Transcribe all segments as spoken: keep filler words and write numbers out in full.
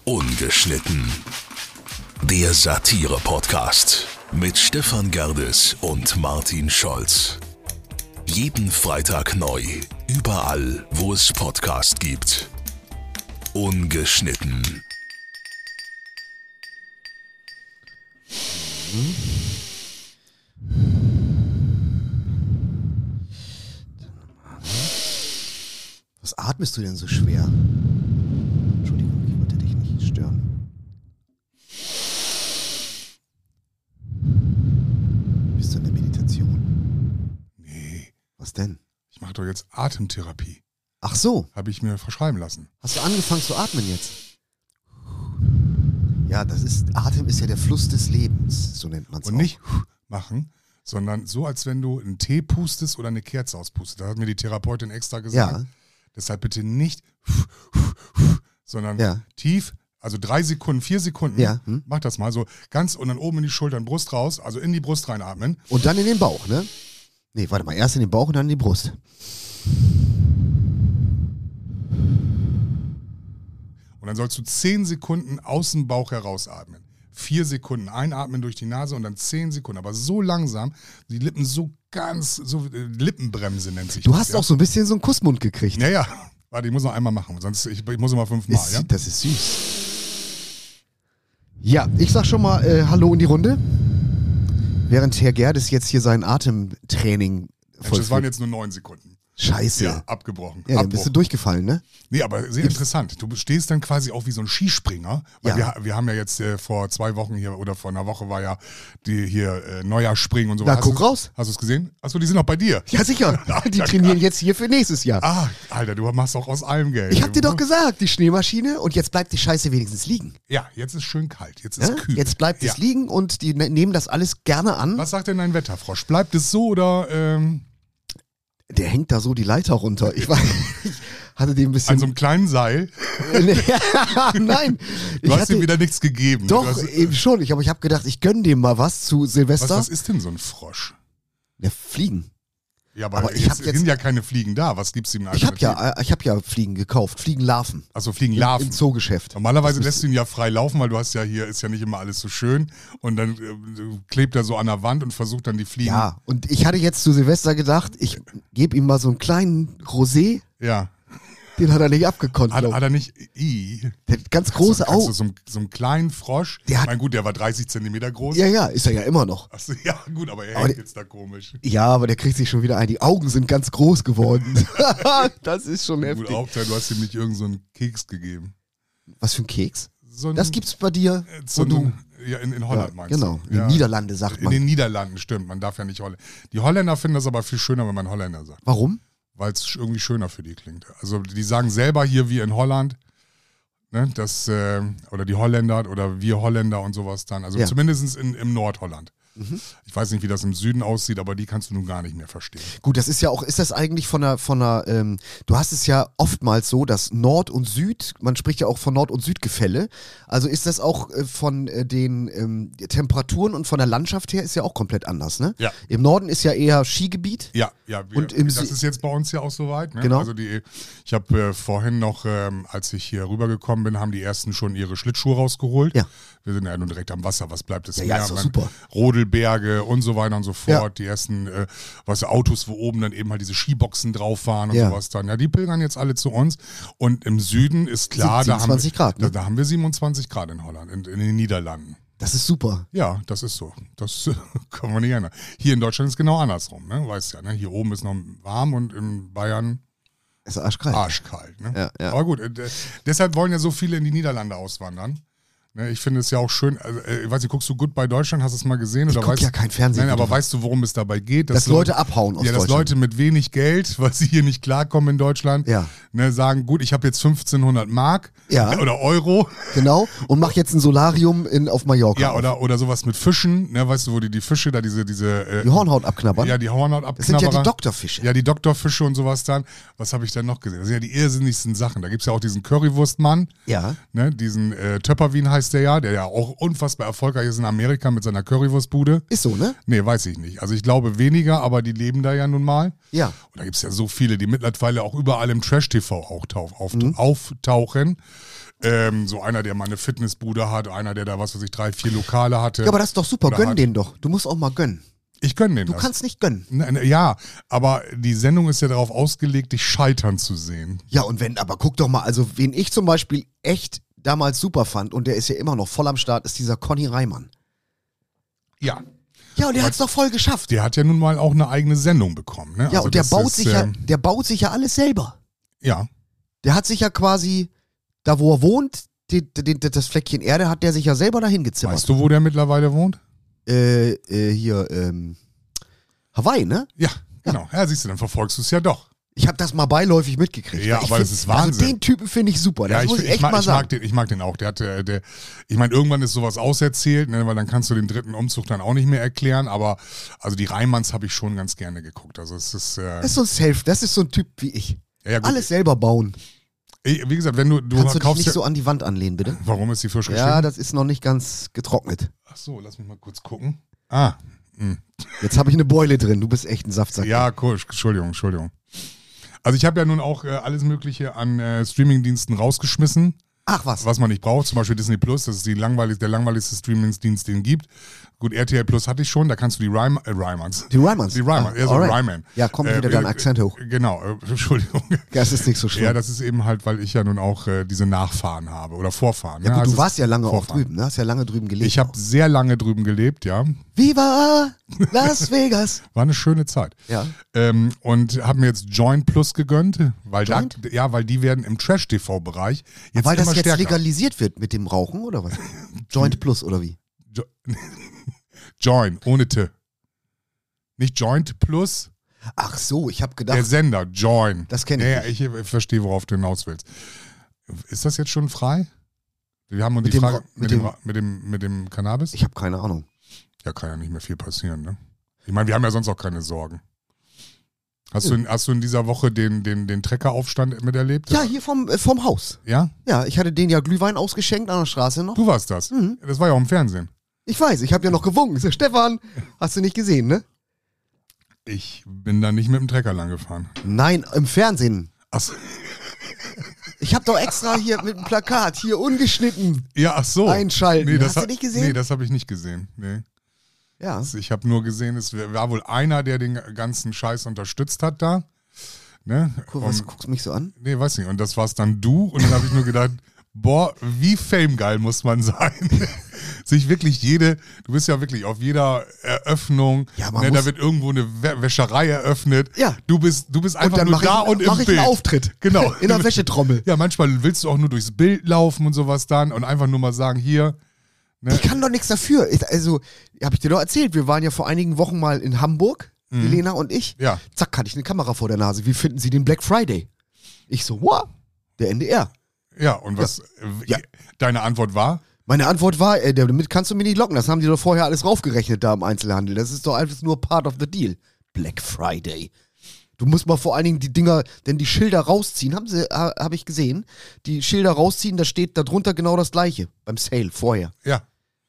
Ungeschnitten. Der Satire-Podcast mit Stefan Gerdes und Martin Scholz. Jeden Freitag neu, überall, wo es Podcast gibt. Ungeschnitten. Was atmest du denn so schwer? Entschuldigung, ich wollte dich nicht stören. Bist du in der Meditation? Nee. Was denn? Ich mache doch jetzt Atemtherapie. Ach so. Habe ich mir verschreiben lassen. Hast du angefangen zu atmen jetzt? Ja, das ist, Atem ist ja der Fluss des Lebens, so nennt man es auch. Und nicht machen, sondern so, als wenn du einen Tee pustest oder eine Kerze auspustest. Da hat mir die Therapeutin extra gesagt. Ja. Deshalb bitte nicht, sondern Ja. tief, also drei Sekunden, vier Sekunden. Ja. Hm. Mach das mal so ganz und dann oben in die Schultern, Brust raus, also in die Brust reinatmen. Und dann in den Bauch, ne? Nee, warte mal, erst in den Bauch und dann in die Brust. Und dann sollst du zehn Sekunden aus dem Bauch herausatmen. Vier Sekunden einatmen durch die Nase und dann zehn Sekunden. Aber so langsam, die Lippen so ganz, so äh, Lippenbremse nennt sich Du das. hast ja? auch so ein bisschen so einen Kussmund gekriegt. Ja, ja. Warte, ich muss noch einmal machen, sonst ich, ich muss immer fünfmal, Ist, ja? Das ist süß. Ja, ich sag schon mal äh, Hallo in die Runde. Während Herr Gerdes jetzt hier sein Atemtraining Mensch, das vollführt. waren jetzt nur neun Sekunden. Scheiße. Ja, abgebrochen. Ja, dann Abbruch. bist du durchgefallen, ne? Nee, aber sehr interessant. Du stehst dann quasi auch wie so ein Skispringer. Weil Ja. wir, wir haben ja jetzt äh, vor zwei Wochen hier oder vor einer Woche war ja die hier äh, Neujahrspringen und so. Na, Hast guck du's- raus. Hast du es gesehen? Achso, die sind auch bei dir. Ja, sicher. Die trainieren jetzt hier für nächstes Jahr. Ah, Alter, du machst auch aus allem Geld. Ich hab dir doch gesagt, die Schneemaschine, und jetzt bleibt die Scheiße wenigstens liegen. Ja, jetzt ist schön kalt. Jetzt ist Ja? kühl. Jetzt bleibt ja. es liegen und die ne- nehmen das alles gerne an. Was sagt denn dein Wetterfrosch? Bleibt es so oder ähm, Der hängt da so die Leiter runter. Ich, war, ich hatte dem ein bisschen... an so einem kleinen Seil? Nein. Du Ich hast hatte, ihm wieder nichts gegeben. doch, Du hast, eben schon. Ich, aber ich habe gedacht, ich gönn dem mal was zu was, Silvester. was ist denn so ein Frosch? Ja, Fliegen. Ja, aber, Aber ich jetzt hab jetzt- sind ja keine Fliegen da. Was gibt's ihm Ich habe ja, äh, ich hab ja Fliegen gekauft. Fliegenlarven. Also Fliegen Im, Larven. im Zoogeschäft. Normalerweise Das lässt du ihn ja frei laufen, weil du hast ja hier, ist ja nicht immer alles so schön. Und dann äh, klebt er so an der Wand und versucht dann die Fliegen. Ja, und ich hatte jetzt zu Silvester gedacht, ich gebe ihm mal so einen kleinen Rosé, Ja. den hat er nicht abgekonnt. Hat, glaub hat er nicht. I. ich. Der hat ganz große Kannst du Augen. so, einen- so einen kleinen Frosch. Der hat- mein gut, der war dreißig Zentimeter groß. Ja, ja, ist er ja immer noch. Achso, ja, gut, aber er Aber hängt der- jetzt da komisch. Ja, aber der kriegt sich schon wieder ein. Die Augen sind ganz groß geworden. Das ist schon Gut, heftig. Hauptsache, du hast ihm nicht irgendeinen so einen Keks gegeben. Was für ein Keks? So ein, Das gibt's bei dir, äh, so wo du... ein, ja, in, in Holland Ja, meinst genau, du? in den Niederlande sagt In man. den Niederlanden, stimmt. Man darf ja nicht Holländer. Die Holländer finden das aber viel schöner, wenn man Holländer sagt. Warum? Weil es irgendwie schöner für die klingt. Also die sagen selber hier wie in Holland, ne, das, äh, oder die Holländer oder wir Holländer und sowas dann. Also Ja. zumindest in, im Nordholland. Mhm. Ich weiß nicht, wie das im Süden aussieht, aber die kannst du nun gar nicht mehr verstehen. Gut, das ist ja auch, ist das eigentlich von der, von der, ähm, du hast es ja oftmals so, dass Nord und Süd, man spricht ja auch von Nord- und Südgefälle, also ist das auch äh, von äh, den ähm, Temperaturen und von der Landschaft her ist ja auch komplett anders, ne? Ja. Im Norden ist ja eher Skigebiet. Ja, ja. Wir, Und im das Sü- ist jetzt bei uns ja auch soweit. Ne? Genau. Also die, ich habe äh, vorhin noch, ähm, als ich hier rübergekommen bin, haben die ersten schon ihre Schlittschuhe rausgeholt. Ja. Wir sind ja nun direkt am Wasser. Was bleibt es Ja, mehr? ja, ist doch Man- super. Rodelberge und so weiter und so fort. Ja. Die ersten, äh, was Autos, wo oben dann eben halt diese Skiboxen drauf waren und Ja. sowas dann. Ja, die pilgern jetzt alle zu uns. Und im Süden ist klar, da haben, siebenundzwanzig Grad, ne? da, da haben wir siebenundzwanzig Grad in Holland, in, in den Niederlanden. Das ist super. Ja, das ist so. Das kann man nicht ändern. Hier in Deutschland ist genau andersrum, ne? Weißt ja, ne? Hier oben ist noch warm und in Bayern Es ist arschkalt. arschkalt. Ne? Ja, ja. Aber gut, äh, d- deshalb wollen ja so viele in die Niederlande auswandern. Ne, ich finde es ja auch schön, also, äh, ich weiß nicht, guckst du gut bei Deutschland, hast du es mal gesehen? Ich oder guck weißt, ja kein Fernsehen. Nein, aber weißt du, worum es dabei geht? dass Leute abhauen aus Ja, dass Deutschland. Leute mit wenig Geld, weil sie hier nicht klarkommen in Deutschland, Ja. ne, sagen, gut, ich habe jetzt fünfzehnhundert Mark Ja. äh, oder Euro. Genau. Und mach jetzt ein Solarium in, auf Mallorca. Ja, auf. oder, oder sowas mit Fischen, ne, weißt du, wo die die Fische da diese, diese äh, Die Hornhaut abknabbern. ja, die Hornhaut Das sind ja die abknabberer. Doktorfische. Ja, die Doktorfische und sowas dann. Was habe ich denn noch gesehen? Das sind ja die irrsinnigsten Sachen. Da gibt es ja auch diesen Currywurstmann, Ja. ne, diesen äh, Töpperwien heißt heißt der ja, der ja auch unfassbar erfolgreich ist in Amerika mit seiner Currywurstbude. Ist so, ne? Nee, weiß ich nicht. Also ich glaube weniger, aber die leben da ja nun mal. Ja. Und da gibt es ja so viele, die mittlerweile auch überall im Trash-T V auch tau- auf, Mhm. auftauchen. Ähm, so einer, der mal eine Fitnessbude hat, einer, der da, was weiß ich, drei, vier Lokale hatte. Ja, aber das ist doch super. Oder Gönn hat- den doch. Du musst auch mal gönnen. Ich gönne den Du das. kannst nicht gönnen. Ne, ne, Ja, aber die Sendung ist ja darauf ausgelegt, dich scheitern zu sehen. Ja, und wenn, aber guck doch mal, also wen ich zum Beispiel echt damals super fand und der ist ja immer noch voll am Start, ist dieser Conny Reimann. Ja. Ja, und der Aber- hat's doch voll geschafft. Der hat ja nun mal auch eine eigene Sendung bekommen. Ne? Ja, Also und der das baut ist, sich ja, ähm, der baut sich ja alles selber. Ja, Der hat sich ja quasi, da wo er wohnt, die, die, die, das Fleckchen Erde hat der sich ja selber dahin gezimmert. weißt du, wo der mittlerweile wohnt? Äh, äh, hier, ähm, Hawaii, ne? Ja, genau. Ja, siehst du, dann verfolgst du es ja doch. Ich habe das mal beiläufig mitgekriegt. Ja, Ich aber find, das ist Wahnsinn. Also den Typen finde ich super, das ja, muss ich ich, echt mag, mal ich, mag sagen. den, ich mag den auch. Der hat, der, der, ich meine, irgendwann ist sowas auserzählt, ne, weil dann kannst du den dritten Umzug dann auch nicht mehr erklären. Aber also die Reimanns habe ich schon ganz gerne geguckt. Also es ist. Äh, Das ist so ein Self, das ist so ein Typ wie ich. ja, ja, gut. Alles selber bauen. Ich, wie gesagt, wenn du, du Kannst du dich kaufst nicht ja, so an die Wand anlehnen, bitte? Warum ist die frisch Ja, geschnitten? das ist noch nicht ganz getrocknet. Ach so, lass mich mal kurz gucken. Ah, mh. Jetzt habe ich eine Beule drin, du bist echt ein Saftsack. Ja, cool. Entschuldigung, Entschuldigung. Also ich habe ja nun auch äh, alles Mögliche an äh, Streamingdiensten rausgeschmissen, Ach was. was man nicht braucht. Zum Beispiel Disney Plus, das ist die langweilig, der langweiligste Streamingdienst, den es gibt. Gut, R T L Plus hatte ich schon, da kannst du die Rym äh, Rymans. Die Rymans. Die Rymans, Ah, eher so alright. Ryman. Ja, kommt wieder dein Akzent hoch. Genau, äh, Entschuldigung. Das ist nicht so schlimm. Ja, das ist eben halt, weil ich ja nun auch äh, diese Nachfahren habe oder Vorfahren. Ja, ne? gut, Also du warst ja lange auch Vorfahren. drüben, ne? Hast ja lange drüben gelebt. Ich habe sehr lange drüben gelebt, ja. Viva Las Vegas. War eine schöne Zeit. Ja. Ähm, und habe mir jetzt Joint Plus gegönnt, weil Joint? Da, ja, weil die werden im Trash-T V-Bereich jetzt Weil immer das jetzt stärker. legalisiert wird mit dem Rauchen, oder was? Joint Plus, oder wie? Jo Join, ohne T. Nicht Joint Plus, Ach so, ich habe der gedacht, Sender, Join. das kenne ich Ja, ja, nicht. ich, ich verstehe, worauf du hinaus willst. Ist das jetzt schon frei? Wir haben uns Mit die dem Frage Ra- mit, mit dem, dem- Ra- mit, dem, mit dem Cannabis? Ich habe keine Ahnung. Ja, kann ja nicht mehr viel passieren, ne? Ich meine, wir haben ja sonst auch keine Sorgen. Hast, du, in, hast du in dieser Woche den, den, den Treckeraufstand miterlebt? Ja, hier vom, äh, vom Haus. Ja? Ja, ich hatte denen ja Glühwein ausgeschenkt an der Straße noch. Du warst das. Mhm. Das war ja auch im Fernsehen. Ich weiß, ich habe ja noch gewunken. Ich so, Stefan, hast du nicht gesehen, ne? Ich bin da nicht mit dem Trecker lang gefahren. Nein, im Fernsehen. Achso. Ich habe doch extra hier mit dem Plakat, hier ungeschnitten. Ja, ach so. Einschalten. Nee, das Hast du ha- nicht gesehen? Nee, das habe ich nicht gesehen. Nee. Ja. Ich habe nur gesehen, es war wohl einer, der den ganzen Scheiß unterstützt hat da. Ne? Guck, was Und, guckst du mich so an? nee, weiß nicht. Und das war's dann du. Und dann habe ich nur gedacht, boah, wie famegeil muss man sein. Sich wirklich jede, du bist ja wirklich auf jeder Eröffnung, Ja, man ne, muss- da wird irgendwo eine Wä- Wäscherei eröffnet. Ja. Du bist, du bist Und einfach dann nur mache ich, da und im mach ich Bild. einen Auftritt. Genau. In der Wäschetrommel. Ja, manchmal willst du auch nur durchs Bild laufen und sowas dann und einfach nur mal sagen, hier. Ne? Ich kann doch nichts dafür. Ich, also, habe ich dir doch erzählt, wir waren ja vor einigen Wochen mal in Hamburg, Elena und ich. Ja. Zack, hatte ich eine Kamera vor der Nase. Wie finden Sie den Black Friday? Ich so, what? Der N D R. Ja, und was Ja. äh, deine Antwort war? Meine Antwort war, äh, damit kannst du mich nicht locken. Das haben die doch vorher alles raufgerechnet da im Einzelhandel. Das ist doch einfach nur part of the deal. Black Friday. Du musst mal vor allen Dingen die Dinger, denn die Schilder rausziehen, haben sie, ha, habe ich gesehen. Die Schilder rausziehen, da steht darunter genau das Gleiche. Beim Sale vorher. Ja.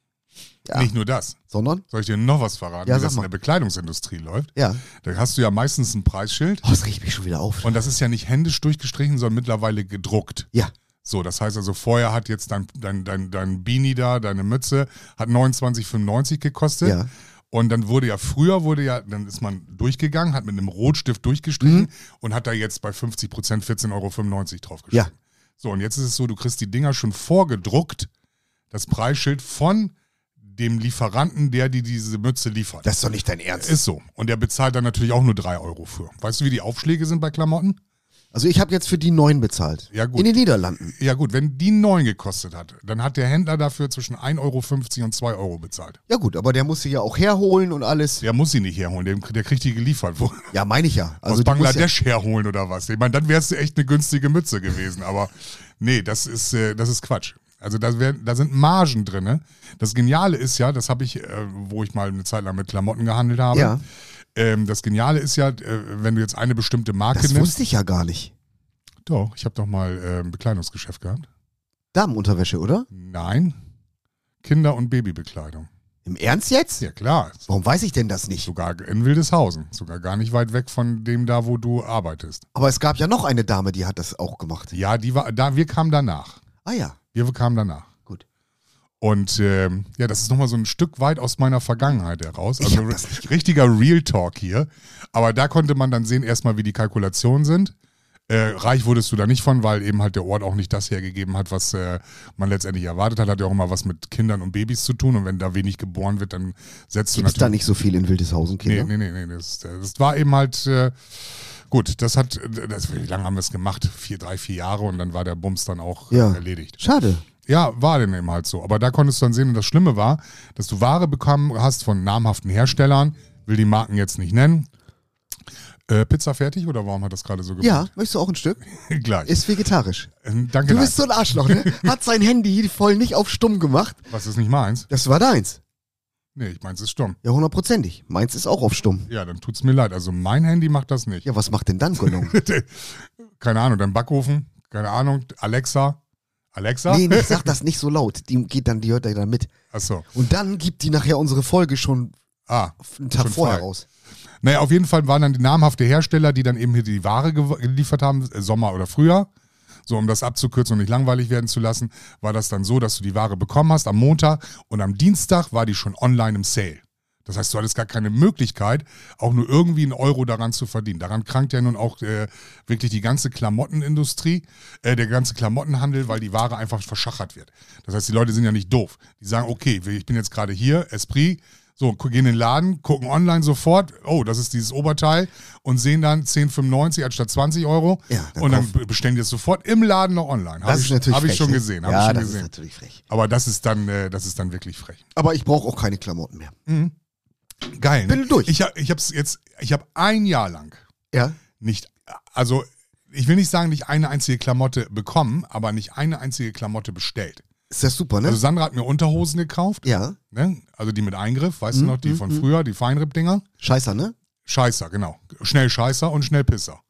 Ja. Nicht nur das. Sondern? Soll ich dir noch was verraten, Ja, wie sag das in mal. der Bekleidungsindustrie läuft? Ja. Da hast du ja meistens ein Preisschild Oh, das riecht mich schon wieder auf. und das ist ja nicht händisch durchgestrichen, sondern mittlerweile gedruckt. Ja. So, das heißt also, vorher hat jetzt dein, dein, dein, dein Beanie da, deine Mütze, hat neunundzwanzig fünfundneunzig gekostet. Ja. Und dann wurde ja, früher wurde ja, dann ist man durchgegangen, hat mit einem Rotstift durchgestrichen Mhm. und hat da jetzt bei fünfzig Prozent vierzehn Euro fünfundneunzig draufgeschrieben. Ja. So, und jetzt ist es so, du kriegst die Dinger schon vorgedruckt, das Preisschild von dem Lieferanten, der dir diese Mütze liefert. Das ist doch nicht dein Ernst. ist so. Und der bezahlt dann natürlich auch nur drei Euro für. Weißt du, wie die Aufschläge sind bei Klamotten? Also ich habe jetzt für die neun bezahlt. Ja, gut. In den Niederlanden. Ja gut, wenn die neun gekostet hat, dann hat der Händler dafür zwischen ein Euro fünfzig und zwei Euro bezahlt. Ja gut, aber der muss sie ja auch herholen und alles. Der muss sie nicht herholen, der, der kriegt die geliefert. Wo, Ja, meine ich ja. Also aus die muss Bangladesch herholen oder was. Ich meine, dann wär's echt eine günstige Mütze gewesen. Aber nee, das ist, äh, das ist Quatsch. Also da, wär, da sind Margen drin. Ne? Das Geniale ist ja, das habe ich, äh, wo ich mal eine Zeit lang mit Klamotten gehandelt habe. Ja. Ähm, das Geniale ist ja, äh, wenn du jetzt eine bestimmte Marke Das nimmst. wusste ich ja gar nicht. Doch, ich habe doch mal äh, ein Bekleidungsgeschäft gehabt. Damenunterwäsche, oder? Nein. Kinder- und Babybekleidung. Im Ernst jetzt? Ja, klar. Warum weiß ich denn das nicht? Sogar in Wildeshausen. Sogar gar nicht weit weg von dem da, wo du arbeitest. Aber es gab ja noch eine Dame, die hat das auch gemacht. Ja, die war, da, wir kamen danach. Ah ja, Wir kamen danach. gut. Und ähm, ja, das ist nochmal so ein Stück weit aus meiner Vergangenheit heraus. Ich Also hab das nicht richtiger Real Talk hier. Aber da konnte man dann sehen, erstmal, wie die Kalkulationen sind. Äh, reich wurdest du da nicht von, weil eben halt der Ort auch nicht das hergegeben hat, was äh, man letztendlich erwartet hat. Hat ja auch immer was mit Kindern und Babys zu tun. Und wenn da wenig geboren wird, dann setzt du Gibt's natürlich... da nicht so viel in Wildeshausen, Nee, Kinder? nee, nee, nee. Das, das war eben halt... Äh, gut, das hat... Das, wie lange haben wir es gemacht? Vier, drei, vier Jahre und dann war der Bums dann auch Ja. äh, erledigt. Schade. Ja, war denn eben halt so. Aber da konntest du dann sehen, und das Schlimme war, dass du Ware bekommen hast von namhaften Herstellern, will die Marken jetzt nicht nennen. Äh, Pizza fertig oder warum hat das gerade so gemacht? Ja, möchtest du auch ein Stück? Gleich. Ist vegetarisch. Äh, Danke. Du bist so ein Arschloch, ne? Hat sein Handy voll nicht auf stumm gemacht. Was ist nicht meins? Das war deins. Nee, ich meins ist stumm. Ja, hundertprozentig. Meins ist auch auf stumm. Ja, dann tut's mir leid. Also mein Handy macht das nicht. Ja, was macht denn dann Gollum? Keine Ahnung, dann Backofen, keine Ahnung, Alexa. Alexa? Nee, nee, sag das nicht so laut. Die geht dann, die hört er dann mit. Achso. Und dann gibt die nachher unsere Folge schon Ah. einen Tag Schon vorher frei. raus. Naja, auf jeden Fall waren dann die namhafte Hersteller, die dann eben hier die Ware ge- geliefert haben, äh, Sommer oder Frühjahr. So, um das abzukürzen und nicht langweilig werden zu lassen, war das dann so, dass du die Ware bekommen hast am Montag und am Dienstag war die schon online im Sale. Das heißt, du hattest gar keine Möglichkeit, auch nur irgendwie einen Euro daran zu verdienen. Daran krankt ja nun auch äh, wirklich die ganze Klamottenindustrie, äh, der ganze Klamottenhandel, weil die Ware einfach verschachert wird. Das heißt, die Leute sind ja nicht doof. Die sagen, okay, ich bin jetzt gerade hier, Esprit, so, gehen in den Laden, gucken online sofort, oh, das ist dieses Oberteil und sehen dann zehn fünfundneunzig anstatt zwanzig Euro Ja, dann und dann kauf- be- bestellen die es sofort im Laden noch online. Habe Das ich, ist natürlich hab ich frech, schon ne? gesehen, habe Ja, ich schon das gesehen. ist natürlich frech. Aber das ist dann, äh, das ist dann wirklich frech. Aber ich brauche auch keine Klamotten mehr. Geil. Ne? Bin durch. Ich, hab- ich habe jetzt, ich habe ein Jahr lang Ja? nicht, also ich will nicht sagen, nicht eine einzige Klamotte bekommen, aber nicht eine einzige Klamotte bestellt. Ist das super, ne? Also Sandra hat mir Unterhosen gekauft, Ja. ne? Also die mit Eingriff, weißt Mhm, du noch, die von früher, die Feinripp-Dinger. Scheißer, ne? Scheißer, genau. Schnell Scheißer und schnell Pisser.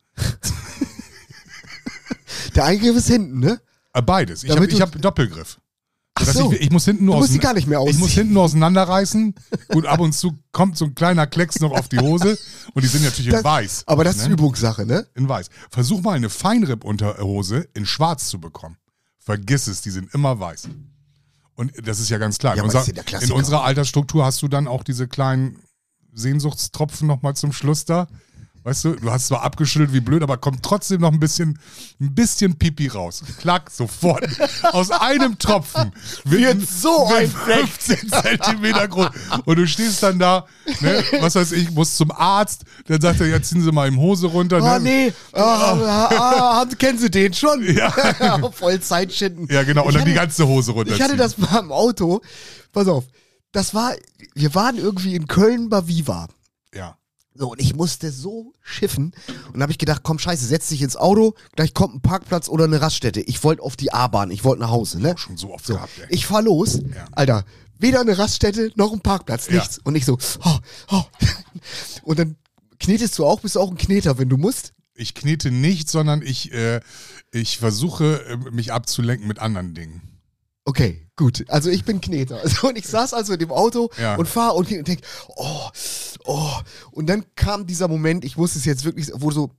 Der Eingriff ist hinten, ne? Äh, Beides. Ich habe Damit ich du- hab Doppelgriff. Ach Dass so. ich, ich muss hinten nur Du musst ausein- die gar nicht mehr Ich muss ausziehen. hinten nur auseinanderreißen. Gut, ab und zu kommt so ein kleiner Klecks noch auf die Hose und die sind natürlich in Das- weiß. Aber das ist ne? Übungssache, ne? In weiß. Versuch mal eine Feinripp-Unterhose in schwarz zu bekommen. Vergiss es, die sind immer weiß. Und das ist ja ganz klar. Ja, in, aber das unserer, ist ja der Klassiker. in unserer Altersstruktur hast du dann auch diese kleinen Sehnsuchtstropfen nochmal zum Schluss da. Weißt du, du hast zwar abgeschüttelt wie blöd, aber kommt trotzdem noch ein bisschen, ein bisschen Pipi raus. Klack, sofort. Aus einem Tropfen. Wird so wird ein Fleck. fünfzehn Zentimeter groß. Und du stehst dann da, ne, was weiß ich, musst zum Arzt. Dann sagt er, ja, ziehen Sie mal im Hose runter. Ah, ne? nee. Ah, ah, ah, haben- kennen Sie den schon? Ja. Voll Zeitschinden. Ja, genau. Und Ich dann die hatte- ganze Hose runter. Ich hatte das mal im Auto. Pass auf. Das war, wir waren irgendwie in Köln bei Viva. Ja. So, und ich musste so schiffen. Und dann habe ich gedacht, komm, scheiße, setz dich ins Auto, gleich kommt ein Parkplatz oder eine Raststätte. Ich wollte auf die A-Bahn, ich wollte nach Hause, ne? Schon so oft So, gehabt, ey. ich fahr los, Ja. Alter, weder eine Raststätte noch ein Parkplatz, Ja. nichts. Und ich so, oh, oh. Und dann knetest du auch, bist du auch ein Kneter, wenn du musst. Ich knete nicht, sondern ich, äh, ich versuche, äh, mich abzulenken mit anderen Dingen. Okay, gut. Also ich bin Kneter. Also, und ich saß also in dem Auto Ja. und fahr und, und denk, oh, oh. Und dann kam dieser Moment, ich wusste es jetzt wirklich, wo so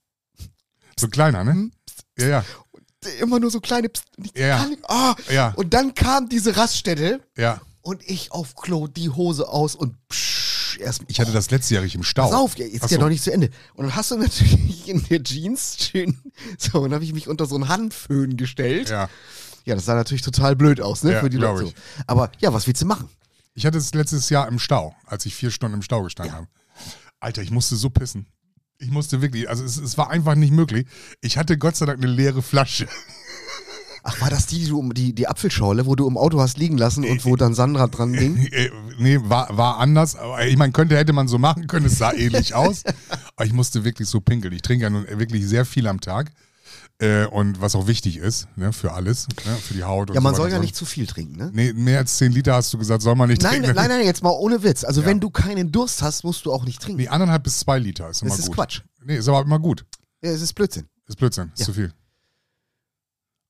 So kleiner, ne? Hm? Ja, ja. immer nur so kleine Pst, und ich Ja, ja. kann nicht, ah. Ja. Und dann kam diese Raststätte Ja. und ich auf Klo, die Hose aus und psch, erst Ich hatte das letztjährig im Stau. Pass auf, ja, jetzt Ach ist ja so. noch nicht zu Ende. Und dann hast du natürlich in der Jeans schön, so, und dann habe ich mich unter so einen Handföhn gestellt. Ja. Ja, das sah natürlich total blöd aus, ne, Ja, für die glaub Leute. So. Aber ja, was willst du machen? Ich hatte es letztes Jahr im Stau, als ich vier Stunden im Stau gestanden habe. Alter, ich musste so pissen. Ich musste wirklich, also es, es war einfach nicht möglich. Ich hatte Gott sei Dank eine leere Flasche. Ach, war das die, die, du, um- die, die Apfelschorle, wo du im Auto hast liegen lassen und wo dann Sandra dran ging? Äh, nee, war, war anders. Aber ich meine, könnte, hätte man so machen können. Es sah ähnlich aus. Aber ich musste wirklich so pinkeln. Ich trinke ja nun wirklich sehr viel am Tag. Äh, und was auch wichtig ist, ne, für alles, ne, für die Haut und Ja, man so soll weiter. ja nicht zu viel trinken, ne? Nee, mehr als zehn Liter hast du gesagt, soll man nicht Nein, trinken. nein, nein, jetzt mal ohne Witz. Also Ja. wenn du keinen Durst hast, musst du auch nicht trinken. Nee, anderthalb bis zwei Liter ist immer Das ist gut. Quatsch. Nee, ist aber immer gut. Ja, es ist Blödsinn. Ist Blödsinn, ist Ja. zu viel.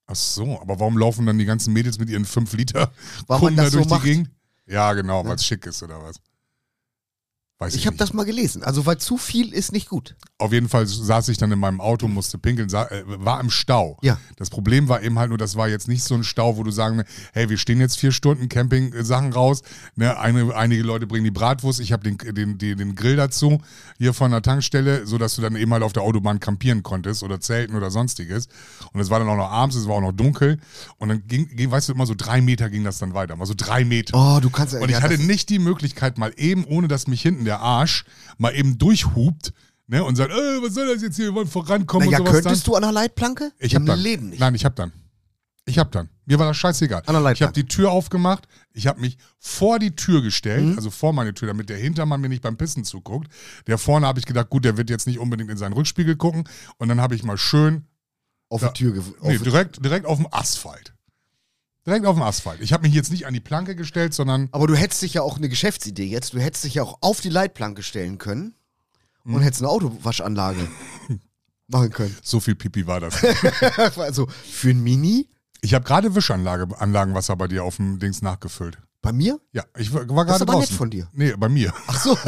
Ach so, aber warum laufen dann die ganzen Mädels mit ihren fünf Liter Weil man Kunden da das so durch die macht. Gegend? Ja, genau, weil es Ja. schick ist oder was? Weiß ich Ich habe nicht. das mal gelesen. Also, weil zu viel ist nicht gut. Auf jeden Fall saß ich dann in meinem Auto, musste pinkeln, sa- äh, war im Stau. Ja. Das Problem war eben halt nur, das war jetzt nicht so ein Stau, wo du sagen, hey, wir stehen jetzt vier Stunden, Camping-Sachen raus, ne, eine, einige Leute bringen die Bratwurst, ich habe den, den, den, den Grill dazu, hier von der Tankstelle, sodass du dann eben halt auf der Autobahn campieren konntest oder zelten oder sonstiges. Und es war dann auch noch abends, es war auch noch dunkel und dann ging, ging weißt du, immer so drei Meter ging das dann weiter, mal so drei Meter. Oh, du kannst. Und ich ja, hatte das- nicht die Möglichkeit, mal eben, ohne dass mich hinten der Arsch mal eben durchhupt, ne, und sagt, äh, was soll das jetzt hier, wir wollen vorankommen Naja, und sowas könntest dann. du an der Leitplanke? Ich hab Im dann. Leben nicht. Nein, ich hab dann. Ich hab dann. Mir war das scheißegal. An der Ich Leitplanke. habe die Tür aufgemacht, ich habe mich vor die Tür gestellt, Mhm. also vor meine Tür, damit der Hintermann mir nicht beim Pissen zuguckt. Der vorne habe ich gedacht, gut, der wird jetzt nicht unbedingt in seinen Rückspiegel gucken. Und dann habe ich mal schön, Auf Ja. die Tür gew- nee, auf- direkt, direkt auf dem Asphalt. Direkt auf dem Asphalt. Ich habe mich jetzt nicht an die Planke gestellt, sondern Aber du hättest dich ja auch eine Geschäftsidee jetzt. Du hättest dich ja auch auf die Leitplanke stellen können Hm. und hättest eine Autowaschanlage machen können. so viel Pipi war das. Also für ein Mini Ich habe gerade Wischanlage, Anlagenwasser bei dir auf dem Dings nachgefüllt. bei mir? Ja, ich war, war Das ist gerade aber draußen. nett von dir. Nee, bei mir. Ach so.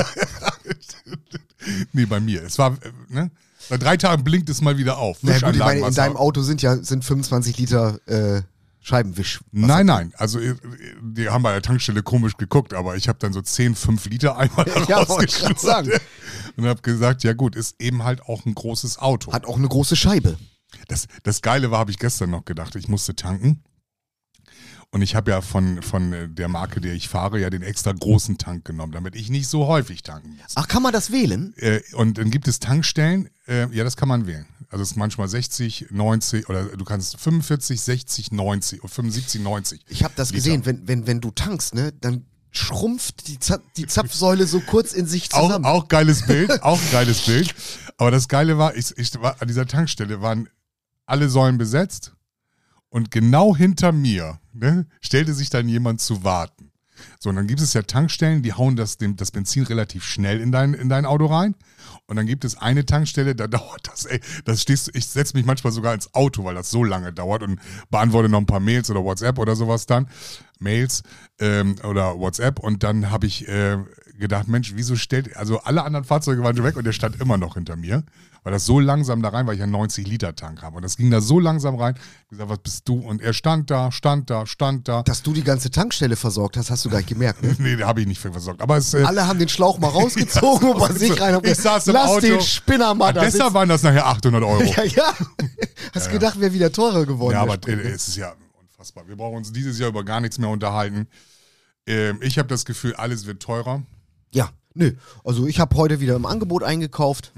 Nee, bei mir. Es war, äh, ne? Seit drei Tagen blinkt es mal wieder auf. Na gut, ich meine, in Wischanlagenwasser. deinem Auto sind ja sind fünfundzwanzig Liter äh, Scheibenwisch. Nein, nein. Also äh, die haben bei der Tankstelle komisch geguckt, aber ich habe dann so zehn, fünf Liter einmal Ja, wollte ich grad sagen. rausgeschlürft und habe gesagt, ja gut, ist eben halt auch ein großes Auto. Hat auch eine große Scheibe. Das, das Geile war, habe ich gestern noch gedacht, ich musste tanken. Und ich habe ja von, von äh, der Marke, der ich fahre, ja den extra großen Tank genommen, damit ich nicht so häufig tanken muss. Ach, kann man das wählen? Äh, und dann gibt es Tankstellen, äh, ja, das kann man wählen. Also es ist manchmal sechzig, neunzig oder du kannst fünfundvierzig, sechzig, neunzig oder fünfundsiebzig, neunzig. Ich habe das Liter. gesehen, wenn, wenn, wenn du tankst, ne, dann schrumpft die, Za die Zapfsäule so kurz in sich Auch, zusammen. auch geiles Bild, auch geiles Bild. Aber das Geile war, ich, ich war an dieser Tankstelle waren alle Säulen besetzt und genau hinter mir, ne, stellte sich dann jemand zu warten. So, und dann gibt es ja Tankstellen, die hauen das, dem, das Benzin relativ schnell in dein, in dein Auto rein. Und dann gibt es eine Tankstelle, da dauert das, ey, das stehst du, ich setze mich manchmal sogar ins Auto, weil das so lange dauert und beantworte noch ein paar Mails oder WhatsApp oder sowas dann. Mails ähm, oder WhatsApp und dann habe ich äh, gedacht, Mensch, wieso stellt, also alle anderen Fahrzeuge waren schon weg und der stand immer noch hinter mir, weil das so langsam da rein, weil ich einen neunzig Liter Tank habe und das ging da so langsam rein. Ich hab gesagt, was bist du? Und er stand da, stand da, stand da. Dass du die ganze Tankstelle versorgt hast, hast du gar nicht gemerkt. Ne? Nee, da habe ich nicht für versorgt. Aber es, äh, Alle haben den Schlauch mal rausgezogen und bei sich rein. und Ich saß im Lass Auto. den Spinner mal da deshalb sitzen. waren das nachher achthundert Euro. Ja, ja. Hast gedacht, wäre wieder teurer geworden. Ja, der aber Sprit, äh, ne? es ist ja unfassbar. Wir brauchen uns dieses Jahr über gar nichts mehr unterhalten. Ähm, ich habe das Gefühl, alles wird teurer. Ja, nö. Also ich habe heute wieder im Angebot eingekauft.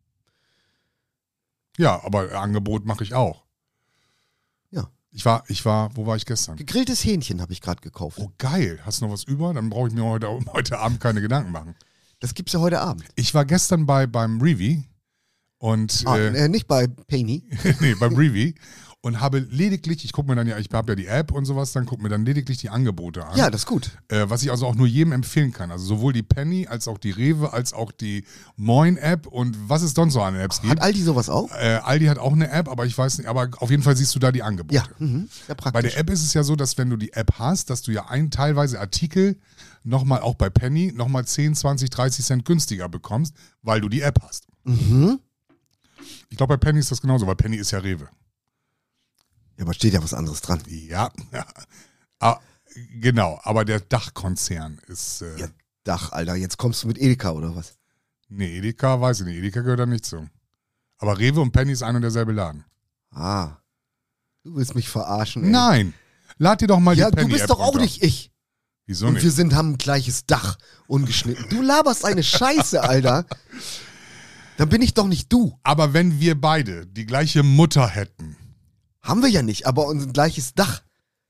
Ja, aber Angebot mache ich auch. Ja. Ich war, ich war, wo war ich gestern? Gegrilltes Hähnchen habe ich gerade gekauft. Oh, geil. Hast du noch was über? Dann brauche ich mir heute, heute Abend keine Gedanken machen. Das gibt's ja heute Abend. Ich war gestern bei, beim Revi und, Ah, äh, äh, nicht bei Penny. nee, beim Revi und habe lediglich, ich gucke mir dann ja, ich habe ja die App und sowas, dann gucke mir dann lediglich die Angebote an. Ja, das ist gut. Äh, was ich also auch nur jedem empfehlen kann. Also sowohl die Penny als auch die Rewe als auch die Moin-App und was es sonst so an Apps gibt. Hat Aldi sowas auch? Äh, Aldi hat auch eine App, aber ich weiß nicht, aber auf jeden Fall siehst du da die Angebote. Ja, mhm. Ja, Bei praktisch. der App ist es ja so, dass wenn du die App hast, dass du ja ein teilweise Artikel nochmal auch bei Penny nochmal zehn, zwanzig, dreißig Cent günstiger bekommst, weil du die App hast. Mhm. Ich glaube, bei Penny ist das genauso, weil Penny ist ja Rewe. Ja, aber steht ja was anderes dran. Ja, ah, genau, aber der Dachkonzern ist, äh, Ja, Dach, Alter, jetzt kommst du mit Edeka oder was? nee, Edeka weiß ich nicht, Edeka gehört da nicht zu. Aber Rewe und Penny ist ein und derselbe Laden. Ah. Du willst mich verarschen, ey. Nein, lad dir doch mal Ja, die du Penny-App bist doch auch runter. nicht ich. Wieso Und nicht? wir sind, haben ein gleiches Dach, ungeschnitten. Du laberst eine Scheiße, Alter. Dann bin ich doch nicht du. Aber wenn wir beide die gleiche Mutter hätten, Haben wir ja nicht, aber unser gleiches Dach.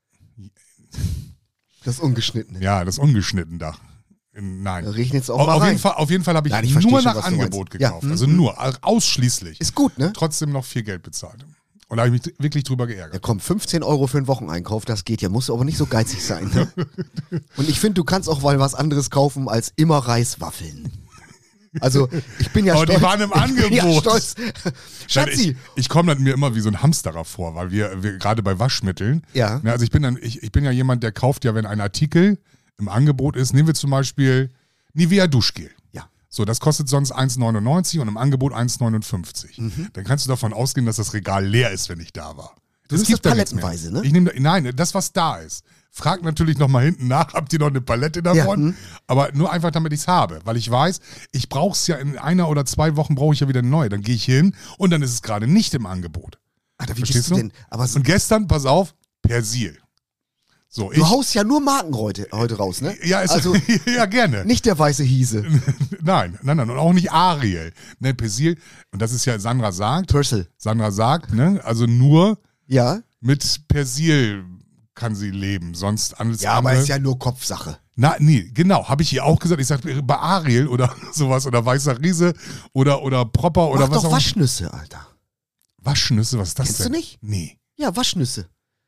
Das ungeschnittene. ja, das ungeschnitten Dach. Nein. Da regnet es auch Auf, mal auf, rein. jeden Fall, auf jeden Fall habe ich Nein, ich verstehe nur schon, nach was du Angebot meinst. Ja, gekauft. mhm, Also nur, ausschließlich. Ist gut, ne? Trotzdem noch viel Geld bezahlt. Und da habe ich mich wirklich drüber Ja, geärgert. komm, fünfzehn Euro für einen Wocheneinkauf, das geht ja. Musst du aber nicht so geizig sein. Ne? Und ich finde, du kannst auch mal was anderes kaufen als immer Reiswaffeln. Also ich bin ja Aber stolz. die waren im Ich bin ja Angebot. stolz. Nein, Schatzi. ich ich komme dann mir immer wie so ein Hamsterer vor, weil wir, wir gerade bei Waschmitteln, Ja. ne, also ich bin dann, ich, ich bin ja jemand, der kauft ja, wenn ein Artikel im Angebot ist, nehmen wir zum Beispiel Nivea Duschgel. Ja. So, das kostet sonst eins neunundneunzig und im Angebot eins neunundfünfzig. Mhm. Dann kannst du davon ausgehen, dass das Regal leer ist, wenn ich da war. Du nimmst das da nichts palettenweise, mehr. ne? Ich nehme, nein, das, was da ist. Frag natürlich nochmal hinten nach, habt ihr noch eine Palette davon? Ja, hm. Aber nur einfach, damit ich es habe. Weil ich weiß, ich brauche es ja in einer oder zwei Wochen, brauche ich ja wieder eine neue. Dann gehe ich hin und dann ist es gerade nicht im Angebot. Alter, wie Verstehst bist du du? denn? Aber so, Und gestern, pass auf, Persil. So, du ich, haust ja nur Marken heute, heute raus, ne? ja, ist, also ja, gerne. nicht der weiße Hiese. Nein, nein, nein. Und auch nicht Ariel. Ne, Persil. Und das ist ja, Sandra sagt, Persil. Sandra sagt, ne, also nur Ja. mit Persil kann sie leben, sonst alles Ja, aber andere. ist ja nur Kopfsache. Na, nee, genau, habe ich ihr auch gesagt. Ich sag, bei Ariel oder sowas oder Weißer Riese oder, oder Propper oder Mach was doch auch. Waschnüsse, Alter. Waschnüsse, was ist das Kennst du denn? nicht? Nee. Ja, Waschnüsse.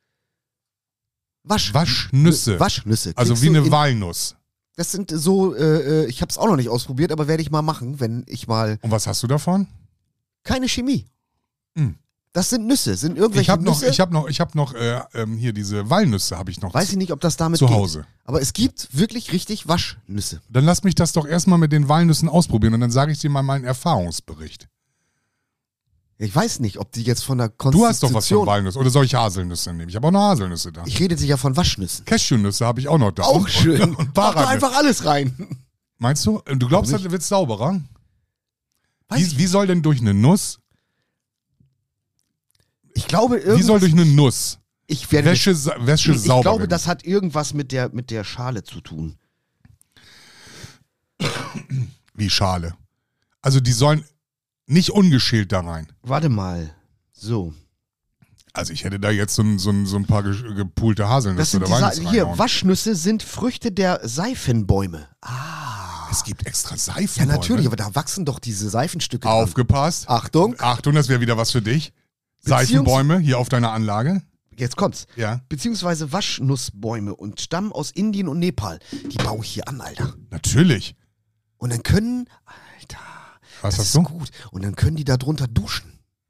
Wasch Waschnüsse. Waschnüsse. Also Kriegst wie du eine in- Walnuss. Das sind so, äh, ich habe es auch noch nicht ausprobiert, aber werde ich mal machen, wenn ich mal. Und was hast du davon? Keine Chemie. Hm. Das sind Nüsse, sind irgendwelche Ich habe noch, Nüsse. ich habe noch, ich habe noch äh, ähm, hier diese Walnüsse habe ich noch Weiß ich nicht, ob das damit zu geht. Hause. Aber es gibt wirklich richtig Waschnüsse. Dann lass mich das doch erstmal mit den Walnüssen ausprobieren und dann sage ich dir mal meinen Erfahrungsbericht. Ich weiß nicht, ob die jetzt von der Du Konstitution... hast doch was von Walnüssen oder soll ich Haselnüsse nehmen? Ich habe auch noch Haselnüsse da. Ich rede ja von Waschnüssen. Cashewnüsse habe ich auch noch da. Auch und, schön. Und, und Mach doch Paranüsse. einfach alles rein. Meinst du? Du glaubst, Warum das wird sauberer? Weiß Wie, ich wie soll denn durch eine Nuss, Ich glaube, wie soll irgendwas... durch eine Nuss Ich werde... Wäsche, sa- Wäsche ich sauber glaube, werden? das hat irgendwas mit der, mit der Schale zu tun. Wie Schale. Also die sollen nicht ungeschält da rein. Warte mal. So. Also ich hätte da jetzt so ein, so ein, so ein paar ge- gepoolte Das Haselnüsse sind oder die Sa Walnüsse Hier, reinhauen. Waschnüsse sind Früchte der Seifenbäume. Ah. Es gibt extra Ja, Seifenbäume. natürlich, aber da wachsen doch diese Seifenstücke dran. Aufgepasst. Achtung, Achtung, das wäre wieder was für dich. Beziehungs- Seifenbäume hier auf deiner Anlage. jetzt kommt's. Ja, Beziehungsweise Waschnussbäume und stammen aus Indien und Nepal. Die baue ich hier an, Alter. natürlich. Und dann können, Alter, Was das hast ist du? gut. Und dann können die da drunter duschen.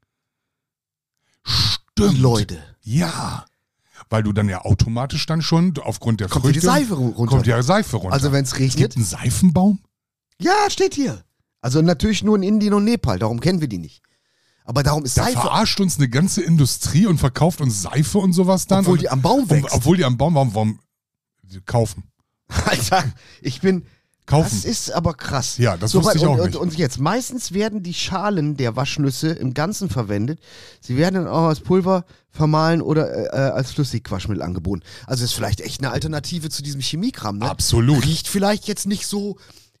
Stimmt. Die Leute. Ja. Weil du dann ja automatisch dann schon aufgrund der Kommt Früchte... hier die Seife ru- runter. Kommt ja Seife runter. Also wenn es es regnet. gibt einen Seifenbaum? Ja, steht hier. Also natürlich nur in Indien und Nepal, darum kennen wir die nicht. Aber darum ist Da Seife, verarscht uns eine ganze Industrie und verkauft uns Seife und sowas dann. obwohl und, die am Baum und, wächst. obwohl die am Baum... Warum, warum kaufen? Alter, ich bin... Kaufen. Das ist aber krass. Ja, das So, wusste ich und, auch und, nicht. Und jetzt, meistens werden die Schalen der Waschnüsse im Ganzen verwendet. Sie werden dann auch als Pulver vermahlen oder äh, als Flüssigwaschmittel angeboten. Also ist vielleicht echt eine Alternative zu diesem Chemiekram, ne? Absolut. Riecht vielleicht jetzt nicht so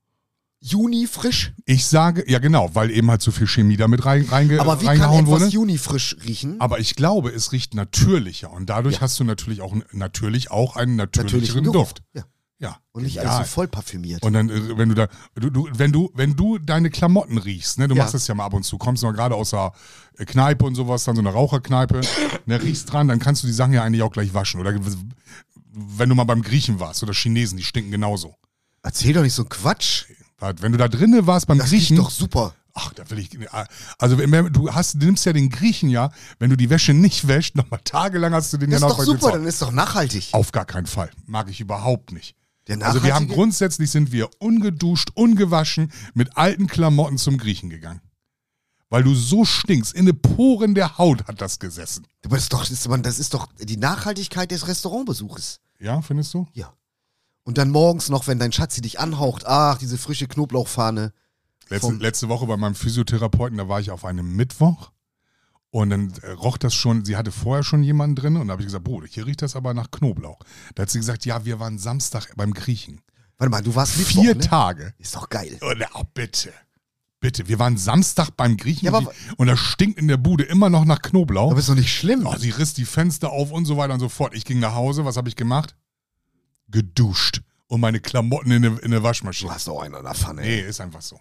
Juni-frisch, Ich sage, ja genau, weil eben halt so viel Chemie damit rein, reinge, aber wie kann reingehauen etwas wurde. Juni-frisch riechen? Aber ich glaube, es riecht natürlicher und dadurch Ja. hast du natürlich auch, natürlich auch einen Natürlichen natürlicheren Geruch. Duft. Ja. Ja. Und nicht genial. alles so voll parfümiert. Und dann, äh, wenn du da, du, du, wenn du, wenn du deine Klamotten riechst, ne, du Ja. machst das ja mal ab und zu, kommst mal gerade aus der äh, Kneipe und sowas, dann so eine Raucherkneipe, ne, riechst dran, dann kannst du die Sachen ja eigentlich auch gleich waschen. Oder w- wenn du mal beim Griechen warst oder Chinesen, die stinken genauso. Erzähl doch nicht so Quatsch. Wenn du da drinnen warst beim Das Griechen, riecht doch super. ach, da will ich, also wenn, wenn du hast, du nimmst ja den Griechen ja, wenn du die Wäsche nicht wäschst, nochmal tagelang hast du den Das ja ist noch doch bei dir super, zu- dann ist doch nachhaltig. Auf gar keinen Fall. Mag ich überhaupt nicht. Der Also wir haben nachhaltige- grundsätzlich sind wir ungeduscht, ungewaschen, mit alten Klamotten zum Griechen gegangen. Weil du so stinkst, in den Poren der Haut hat das gesessen. Aber das ist doch, das ist, das ist doch die Nachhaltigkeit des Restaurantbesuches. Ja, findest du? Ja. Und dann morgens noch, wenn dein Schatzi dich anhaucht, ach, diese frische Knoblauchfahne. Letzte, Vom- letzte Woche bei meinem Physiotherapeuten, da war ich auf einem Mittwoch und dann äh, roch das schon, sie hatte vorher schon jemanden drin und da habe ich gesagt, Bruder, hier riecht das aber nach Knoblauch. Da hat sie gesagt, ja, wir waren Samstag beim Griechen. Warte mal, du warst Mittwoch, Vier ne? Tage. Ist doch geil. Oh, na, oh, bitte. Bitte, wir waren Samstag beim Griechen Ja, und, aber- die, und das stinkt in der Bude immer noch nach Knoblauch. Aber ist doch nicht schlimm. Oh, sie riss die Fenster auf und so weiter und so fort. Ich ging nach Hause, was habe ich gemacht? Geduscht und meine Klamotten in eine, in eine Du Waschmaschine. hast doch einen an der Pfanne. Nee, ist einfach so.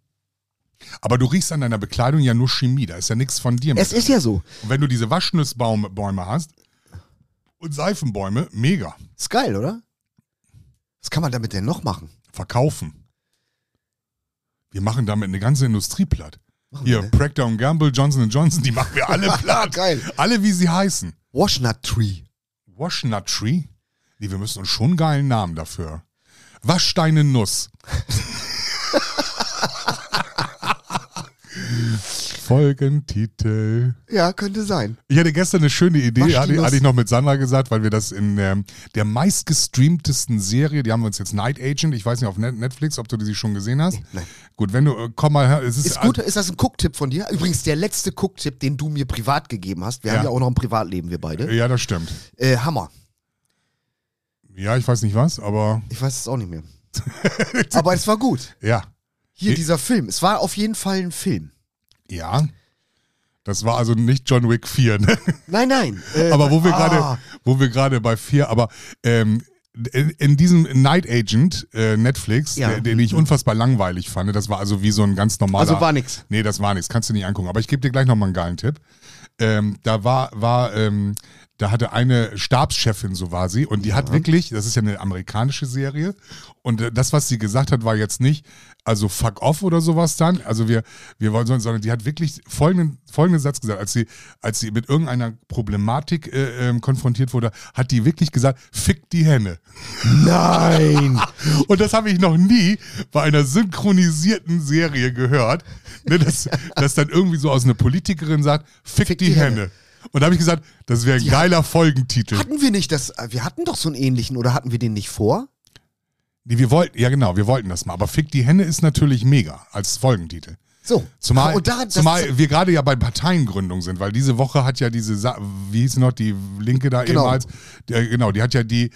Aber du riechst an deiner Bekleidung ja nur Chemie, da ist ja nichts von dir. Es mit ist ja so. Und wenn du diese Waschnussbäume Bäume hast und Seifenbäume, mega. Ist geil, oder? Was kann man damit denn noch machen? Verkaufen. Wir machen damit eine ganze Industrie platt. Machen Hier, wir, ne? Procter und Gamble, Johnson and Johnson, die machen wir alle platt. Geil. Alle, wie sie heißen. Washnut Tree. Washnut Tree? Nee, wir müssen uns schon einen geilen Namen dafür. Waschdeine Nuss. Folgentitel. Ja, könnte sein. Ich hatte gestern eine schöne Idee, Wasch die hatte, Nuss. hatte ich noch mit Sandra gesagt, weil wir das in ähm, der meistgestreamtesten Serie, die haben wir uns jetzt Night Agent, ich weiß nicht, auf Net- Netflix, ob du die schon gesehen hast. Nee, nein. Gut, wenn du, äh, komm mal her, es ist, Ist gut, ist das ein Cook-Tipp von dir? Übrigens, der letzte Cook-Tipp, den du mir privat gegeben hast. Wir Ja. haben ja auch noch ein Privatleben, wir beide. Äh, ja, das stimmt. Äh, Hammer. Ja, ich weiß nicht was, aber Ich weiß es auch nicht mehr. Aber es war gut. ja. Hier, Nee. dieser Film. Es war auf jeden Fall ein Film. Ja. Das war also nicht John Wick vier, ne? Nein, nein. Äh, Aber wo wir ah, gerade, wo wir gerade bei vier, aber ähm, in, in diesem Night Agent äh, Netflix, Ja. der, den ich unfassbar langweilig fand, das war also wie so ein ganz normaler. Also war nix. Nee, das war nichts, kannst du nicht angucken. Aber ich gebe dir gleich nochmal einen geilen Tipp. Ähm, da war, war, ähm, da hatte eine Stabschefin, so war sie, und die hat wirklich, das ist ja eine amerikanische Serie, und äh, das, was sie gesagt hat, war jetzt nicht, also fuck off oder sowas dann, also wir, wir wollen, sondern, sondern die hat wirklich folgenden, folgenden Satz gesagt, als sie, als sie mit irgendeiner Problematik äh, ähm, konfrontiert wurde, hat die wirklich gesagt, fick die Henne. Nein. Und das habe ich noch nie bei einer synchronisierten Serie gehört, ne, dass, dass dann irgendwie so aus einer Politikerin sagt, fick, Fick die, die Henne. Henne. Und da habe ich gesagt, das wäre ein Die geiler Folgentitel. Hatten wir nicht das, wir hatten doch so einen ähnlichen, oder hatten wir den nicht vor? Nee, wir wollten, ja genau, wir wollten das mal. Aber Fick die Henne ist natürlich mega als Folgentitel. So. Zumal, Und da, das, zumal wir gerade ja bei Parteiengründung sind, weil diese Woche hat ja diese, Sa wie hieß sie noch, die Linke da Genau. ehemals, der, genau, die hat ja die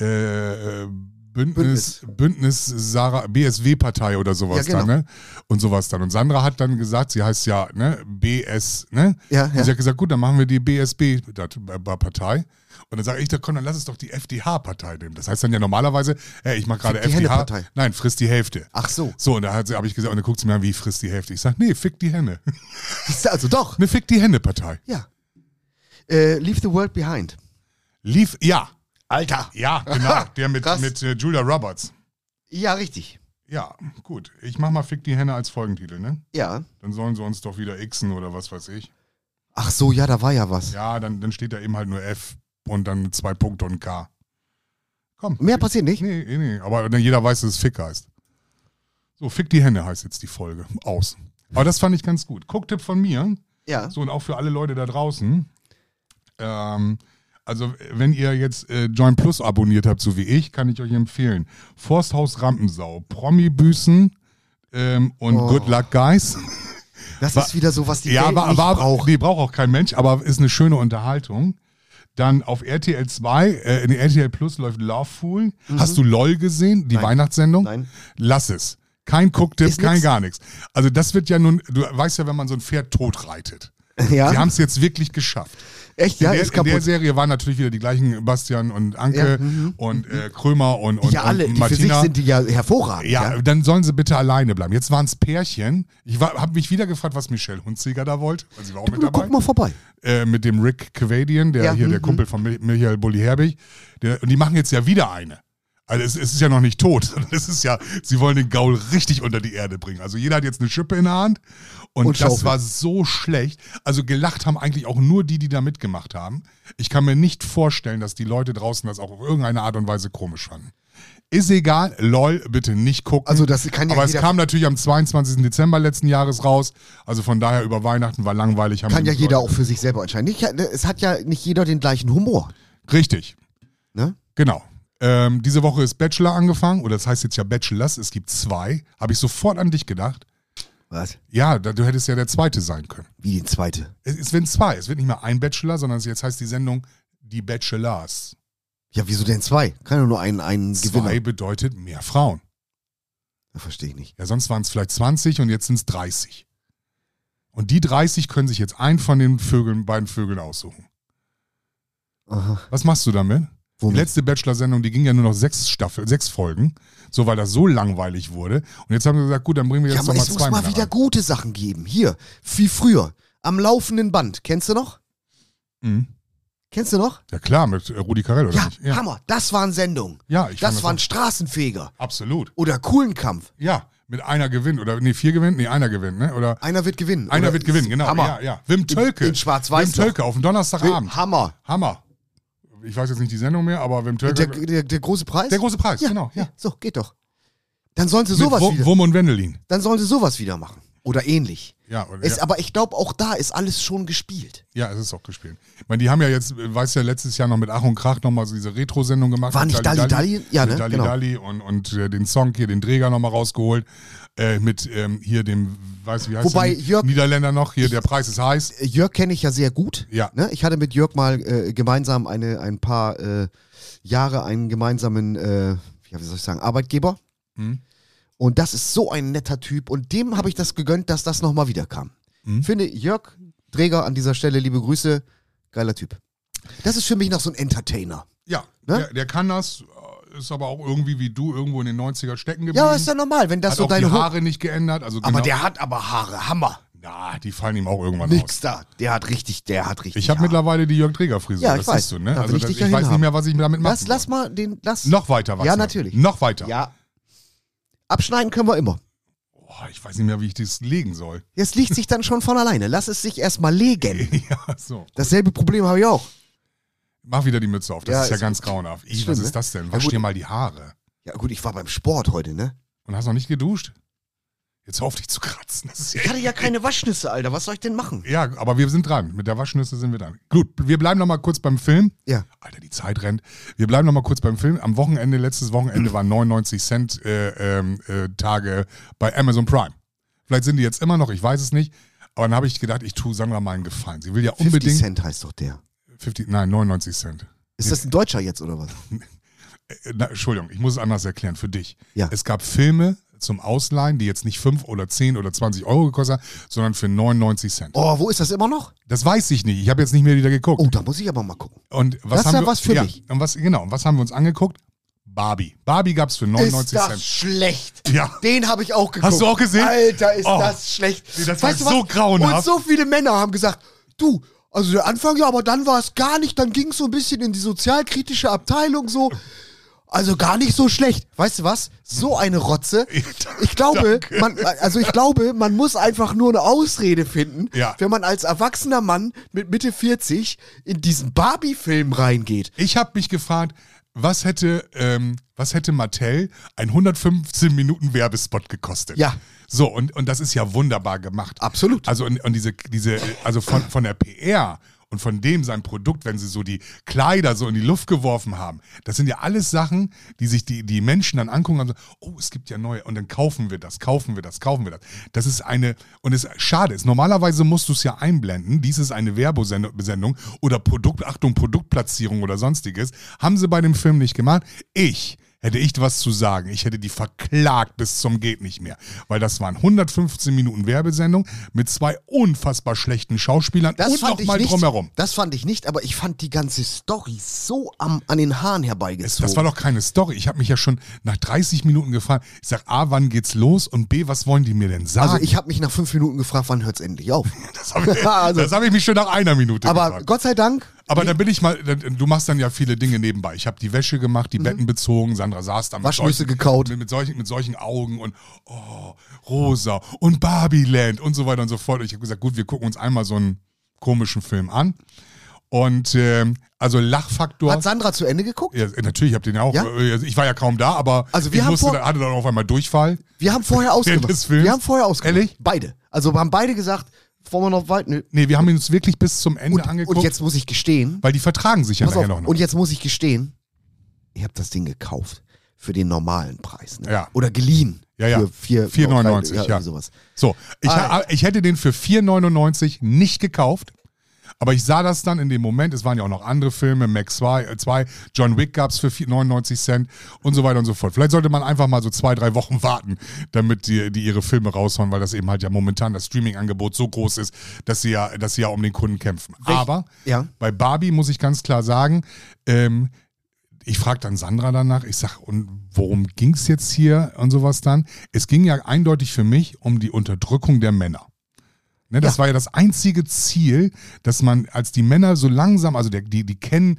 äh, Bündnis, Bündnis Sarah, B S W-Partei oder sowas Ja, genau. dann, ne? Und sowas dann. Und Sandra hat dann gesagt, sie heißt ja, ne, B S, ne? Ja, Und ja. sie hat gesagt, gut, dann machen wir die B S B-Partei. Und dann sage ich, komm, dann lass es doch die F D H-Partei nehmen. Das heißt dann ja normalerweise, hey, ich mache gerade Fick die F D H. Henne-Partei. Nein, frisst die Hälfte. Ach so. So, und da habe ich gesagt, und dann guckt sie mir an, wie frisst die Hälfte. Ich sage, nee, fick die Henne. Siehst du, also doch. Eine Fick die Henne-Partei. Ja. Äh, Leave the World Behind. Lief, ja, Alter. ja, genau. Der mit, Krass. mit äh, Julia Roberts. Ja, richtig. Ja, gut. Ich mach mal Fick die Henne als Folgentitel, ne? Ja. Dann sollen sie uns doch wieder xen oder was weiß ich. Ach so, ja, da war ja was. Ja, dann, dann steht da eben halt nur F und dann zwei Punkte und K. Komm. Mehr passiert nicht. Nee, nee, nee. Aber dann jeder weiß, dass es Fick heißt. So, Fick die Henne heißt jetzt die Folge. Aus. Aber das fand ich ganz gut. Gucktipp von mir. Ja. So, und auch für alle Leute da draußen. Ähm, also, wenn ihr jetzt äh, Join Plus abonniert habt, so wie ich, kann ich euch empfehlen. Forsthaus Rampensau, Promi-Büßen ähm, und Oh. Good Luck Guys. Das War- ist wieder so, was die Ja, Welt war, nicht war, braucht. nee, braucht auch kein Mensch, aber ist eine schöne Unterhaltung. Dann auf R T L zwei, äh, in R T L Plus läuft Loveful. Hast du LOL gesehen, die Nein. Weihnachtssendung? Nein. Lass es. Kein Cooktipp, Ist kein nix. gar nichts. Also das wird ja nun, du weißt ja, wenn man so ein Pferd tot reitet. Ja. Sie haben es jetzt wirklich geschafft. Echt, In, ja, der, ist in der kaputt. Serie waren natürlich wieder die gleichen Bastian und Anke Ja, mhm. und äh, Krömer und, und, ja, alle, und die für sich Martina. sind die ja hervorragend. Ja, dann sollen sie bitte alleine bleiben. Jetzt waren es Pärchen. Ich habe mich wieder gefragt, was Michelle Hunziger da wollte. Also sie war auch mit Du, dabei. guck mal vorbei. Äh, mit dem Rick Cavadian, der Ja, hier der mhm. Kumpel von Mi- Michael Bulli-Herbig. Der- Und die machen jetzt ja wieder eine. Also es, es ist ja noch nicht tot, sondern es ist ja, sie wollen den Gaul richtig unter die Erde bringen. Also jeder hat jetzt eine Schippe in der Hand und, Und das Schaufel. war so schlecht. Also gelacht haben eigentlich auch nur die, die da mitgemacht haben. Ich kann mir nicht vorstellen, dass die Leute draußen das auch auf irgendeine Art und Weise komisch fanden. Ist egal, lol, bitte nicht gucken. Also das kann ja Aber es jeder- kam natürlich am zweiundzwanzigsten Dezember letzten Jahres raus. Also von daher über Weihnachten war langweilig. Haben Kann die ja jeder Leute- auch für sich selber entscheiden. Nicht, es hat ja nicht jeder den gleichen Humor. Richtig. Ne? Genau. Ähm, diese Woche ist Bachelor angefangen, oder das heißt jetzt ja Bachelors, es gibt zwei. Habe ich sofort an dich gedacht. Was? Ja, da, du hättest ja der Zweite sein können. Wie die zweite. Es, es werden zwei, es wird nicht mehr ein Bachelor, sondern es jetzt heißt die Sendung Die Bachelors. Ja, wieso denn zwei? Kann ja nur einen, einen Gewinner. Zwei bedeutet mehr Frauen. Das verstehe ich nicht. Ja, sonst waren es vielleicht zwanzig und jetzt sind es dreißig. Und die dreißig können sich jetzt einen von den Vögeln, beiden Vögeln aussuchen. Aha. Was machst du damit? Die Womit? letzte Bachelor-Sendung, die ging ja nur noch sechs Staffel, sechs Folgen, so weil das so langweilig wurde. Und jetzt haben wir gesagt, gut, dann bringen wir Ja, jetzt aber noch es mal muss zwei mal Männer wieder rein. gute Sachen geben. Hier, wie früher. Am laufenden Band. Kennst du noch? Mhm. Kennst du noch? Ja klar, mit äh, Rudi Carell, oder Ja, nicht? Hammer. Das waren Sendungen. Ja, ich fand Das das waren auch- Straßenfeger. Absolut. Oder Kuhlenkampf. Ja, mit einer gewinnt. Oder nee, vier gewinnt? Nee, einer gewinnt, ne? Oder Einer wird gewinnen. einer Oder wird gewinnen, genau. Hammer. Ja, ja. Wim Tölke. In, in Schwarz-Weiß Wim Tölke auf dem Donnerstagabend. Hammer. Hammer. Ich weiß jetzt nicht die Sendung mehr, aber Wim Tölke. Der, der, der große Preis? Der große Preis, ja, genau. Ja. So, geht doch. Dann sollen sie sowas Mit wieder. Wum und Wendelin. Dann sollen sie sowas wieder machen. Oder ähnlich. Ja, und, Es, ja. Aber ich glaube, auch da ist alles schon gespielt. Ja, es ist auch gespielt. Ich meine, die haben ja jetzt, weißt du, ja, letztes Jahr noch mit Ach und Krach nochmal so diese Retro-Sendung gemacht. War mit nicht Dalli Dalli? Ja, ne? Dalli Genau. Dalli und, und äh, den Song hier, den Träger nochmal rausgeholt. Äh, mit ähm, hier dem, weißt du, wie heißt Wobei der? Jörg- Niederländer noch, hier, der Preis ist heiß. Äh, Jörg kenne ich ja sehr gut. Ja. Ne? Ich hatte mit Jörg mal äh, gemeinsam eine, ein paar äh, Jahre einen gemeinsamen, äh, ja, wie soll ich sagen, Arbeitgeber. Mhm. Und das ist so ein netter Typ. Und dem habe ich das gegönnt, dass das nochmal wieder kam. Mhm. Finde Jörg Träger an dieser Stelle, liebe Grüße, geiler Typ. Das ist für mich noch so ein Entertainer. Ja, Ne? der, der kann das, äh, ist aber auch irgendwie wie du irgendwo in den neunziger stecken geblieben. Ja, ist ja normal, wenn das Hat so auch deine die Ho- Haare nicht geändert. Also Aber genau, der hat aber Haare, Hammer. na, die fallen ihm auch irgendwann Nix aus. da. Der hat richtig, der hat richtig. Ich habe Haare. mittlerweile die Jörg Träger Frisur, Ja, ich das weiß. siehst du, ne? Da will Also ich das, dich ich ja weiß nicht hinhaben. mehr, was ich damit machen Lass, lass soll. mal den, lass. Noch weiter was. Ja, natürlich. Noch weiter. Ja. Abschneiden können wir immer. Oh, ich weiß nicht mehr, wie ich das legen soll. Jetzt liegt sich dann schon von alleine. Lass es sich erstmal legen. Ja, so. Dasselbe Problem habe ich auch. Mach wieder die Mütze auf, das Ja, ist ja ist ganz grauenhaft. Ih, schlimm, was ne? ist das denn? Ja, Wasch gut. dir mal die Haare. Ja gut, ich war beim Sport heute, ne? Und hast noch nicht geduscht? Jetzt hör auf dich zu kratzen. Das ist ja, Ich hatte ja keine Waschnüsse, Alter. Was soll ich denn machen? ja, aber wir sind dran. Mit der Waschnüsse sind wir dran. Gut, wir bleiben noch mal kurz beim Film. Ja. Alter, die Zeit rennt. Wir bleiben noch mal kurz beim Film. Am Wochenende, letztes Wochenende waren neunundneunzig Cent äh, ähm, äh, Tage bei Amazon Prime. Vielleicht sind die jetzt immer noch, ich weiß es nicht. Aber dann habe ich gedacht, ich tue Sandra mal einen Gefallen. Sie will ja fünfzig unbedingt... Cent heißt doch der. fünfzig, nein, neunundneunzig Cent. Ist das ein Deutscher jetzt oder was? Äh, Na, Entschuldigung, ich muss es anders erklären für dich. Ja. Es gab Filme zum Ausleihen, die jetzt nicht fünf oder zehn oder zwanzig Euro gekostet haben, sondern für neunundneunzig Cent. Oh, wo ist das immer noch? Das weiß ich nicht. Ich habe jetzt nicht mehr wieder geguckt. Oh, da muss ich aber mal gucken. Und was Das ist haben ja wir, was für ja, mich. Und was, genau, und was haben wir uns angeguckt? Barbie. Barbie gab es für Ist neunundneunzig das Cent. schlecht? Ja. Den habe ich auch geguckt. Hast du auch gesehen? Alter, ist Oh. das schlecht. Nee, das war du so was? grauenhaft. Und so viele Männer haben gesagt, du, also der Anfang ja, aber dann war es gar nicht, dann ging es so ein bisschen in die sozialkritische Abteilung so. Also gar nicht so schlecht. Weißt du was? So eine Rotze. Ich glaube, Danke. man, also ich glaube, man muss einfach nur eine Ausrede finden, Ja. wenn man als erwachsener Mann mit Mitte vierzig in diesen Barbie-Film reingeht. Ich habe mich gefragt, was hätte, ähm, was hätte Mattel ein hundertfünfzehn Minuten Werbespot gekostet? Ja. So, und, und das ist ja wunderbar gemacht. Absolut. Also, und, und diese, diese, also von, von der P R und von dem sein Produkt, wenn sie so die Kleider so in die Luft geworfen haben, das sind ja alles Sachen, die sich die, die Menschen dann angucken und sagen, oh, es gibt ja neue und dann kaufen wir das, kaufen wir das, kaufen wir das. Das ist eine, und es schade ist, normalerweise musst du es ja einblenden, dies ist eine Werbesendung oder Produkt, Achtung, Produktplatzierung oder sonstiges, haben sie bei dem Film nicht gemacht. Ich hätte ich was zu sagen. Ich hätte die verklagt bis zum geht nicht mehr. Weil das waren hundertfünfzehn Minuten Werbesendung mit zwei unfassbar schlechten Schauspielern Das und fand ich nochmal nicht. drumherum. Das fand ich nicht, aber ich fand die ganze Story so am, an den Haaren Es, herbeigezogen. das war doch keine Story. Ich habe mich ja schon nach dreißig Minuten gefragt. Ich sag, A, wann geht's los? Und B, was wollen die mir denn sagen? Also ich habe mich nach fünf Minuten gefragt, wann hört es endlich auf? das habe ich, Also- das hab ich mich schon nach einer Minute Aber gefragt. Gott sei Dank, Aber dann bin ich mal, dann- du machst dann ja viele Dinge nebenbei. Ich habe die Wäsche gemacht, die Betten bezogen, Sandra saß da mit Mhm. Waschnüsse solchen, gekaut. Mit, mit, solchen, mit solchen Augen und oh, rosa und Barbieland und so weiter und so fort. Und ich habe gesagt, gut, wir gucken uns einmal so einen komischen Film an. Und ähm, also Lachfaktor. hat Sandra zu Ende geguckt? Ja, natürlich, ich habe den ja auch. Ja? äh, Ich war ja kaum da, aber Also wir ich haben musste, vor- dann- hatte dann auf einmal Durchfall. Wir haben vorher des ausgemacht. Films? Wir haben vorher ausgemacht. Ehrlich? Beide. Also wir haben beide gesagt, wollen wir noch weit? Nö. Nee, wir haben ihn uns wirklich bis zum Ende Und, angeguckt, und jetzt muss ich gestehen, weil die vertragen sich ja pass nachher auf, noch. noch. und jetzt muss ich gestehen, ich habe das Ding gekauft für den normalen Preis. Ne? Ja. Oder geliehen. Ja, ja. Für vier- vier neunundneunzig, ja. irgendwie sowas. So, ich, Ah, ha- ich hätte den für vier neunundneunzig nicht gekauft, aber ich sah das dann in dem Moment, es waren ja auch noch andere Filme, Max zwei, John Wick gab es für vier neunundneunzig Cent und so weiter und so fort. Vielleicht sollte man einfach mal so zwei, drei Wochen warten, damit die, die ihre Filme raushauen, weil das eben halt ja momentan das Streaming-Angebot so groß ist, dass sie ja, dass sie ja um den Kunden kämpfen. Aber Ja. bei Barbie muss ich ganz klar sagen, ähm, ich frage dann Sandra danach, ich sag, und worum ging es jetzt hier und sowas dann? Es ging ja eindeutig für mich um die Unterdrückung der Männer. Ne, das Ja. war ja das einzige Ziel, dass man, als die Männer so langsam, also der, die, die kennen,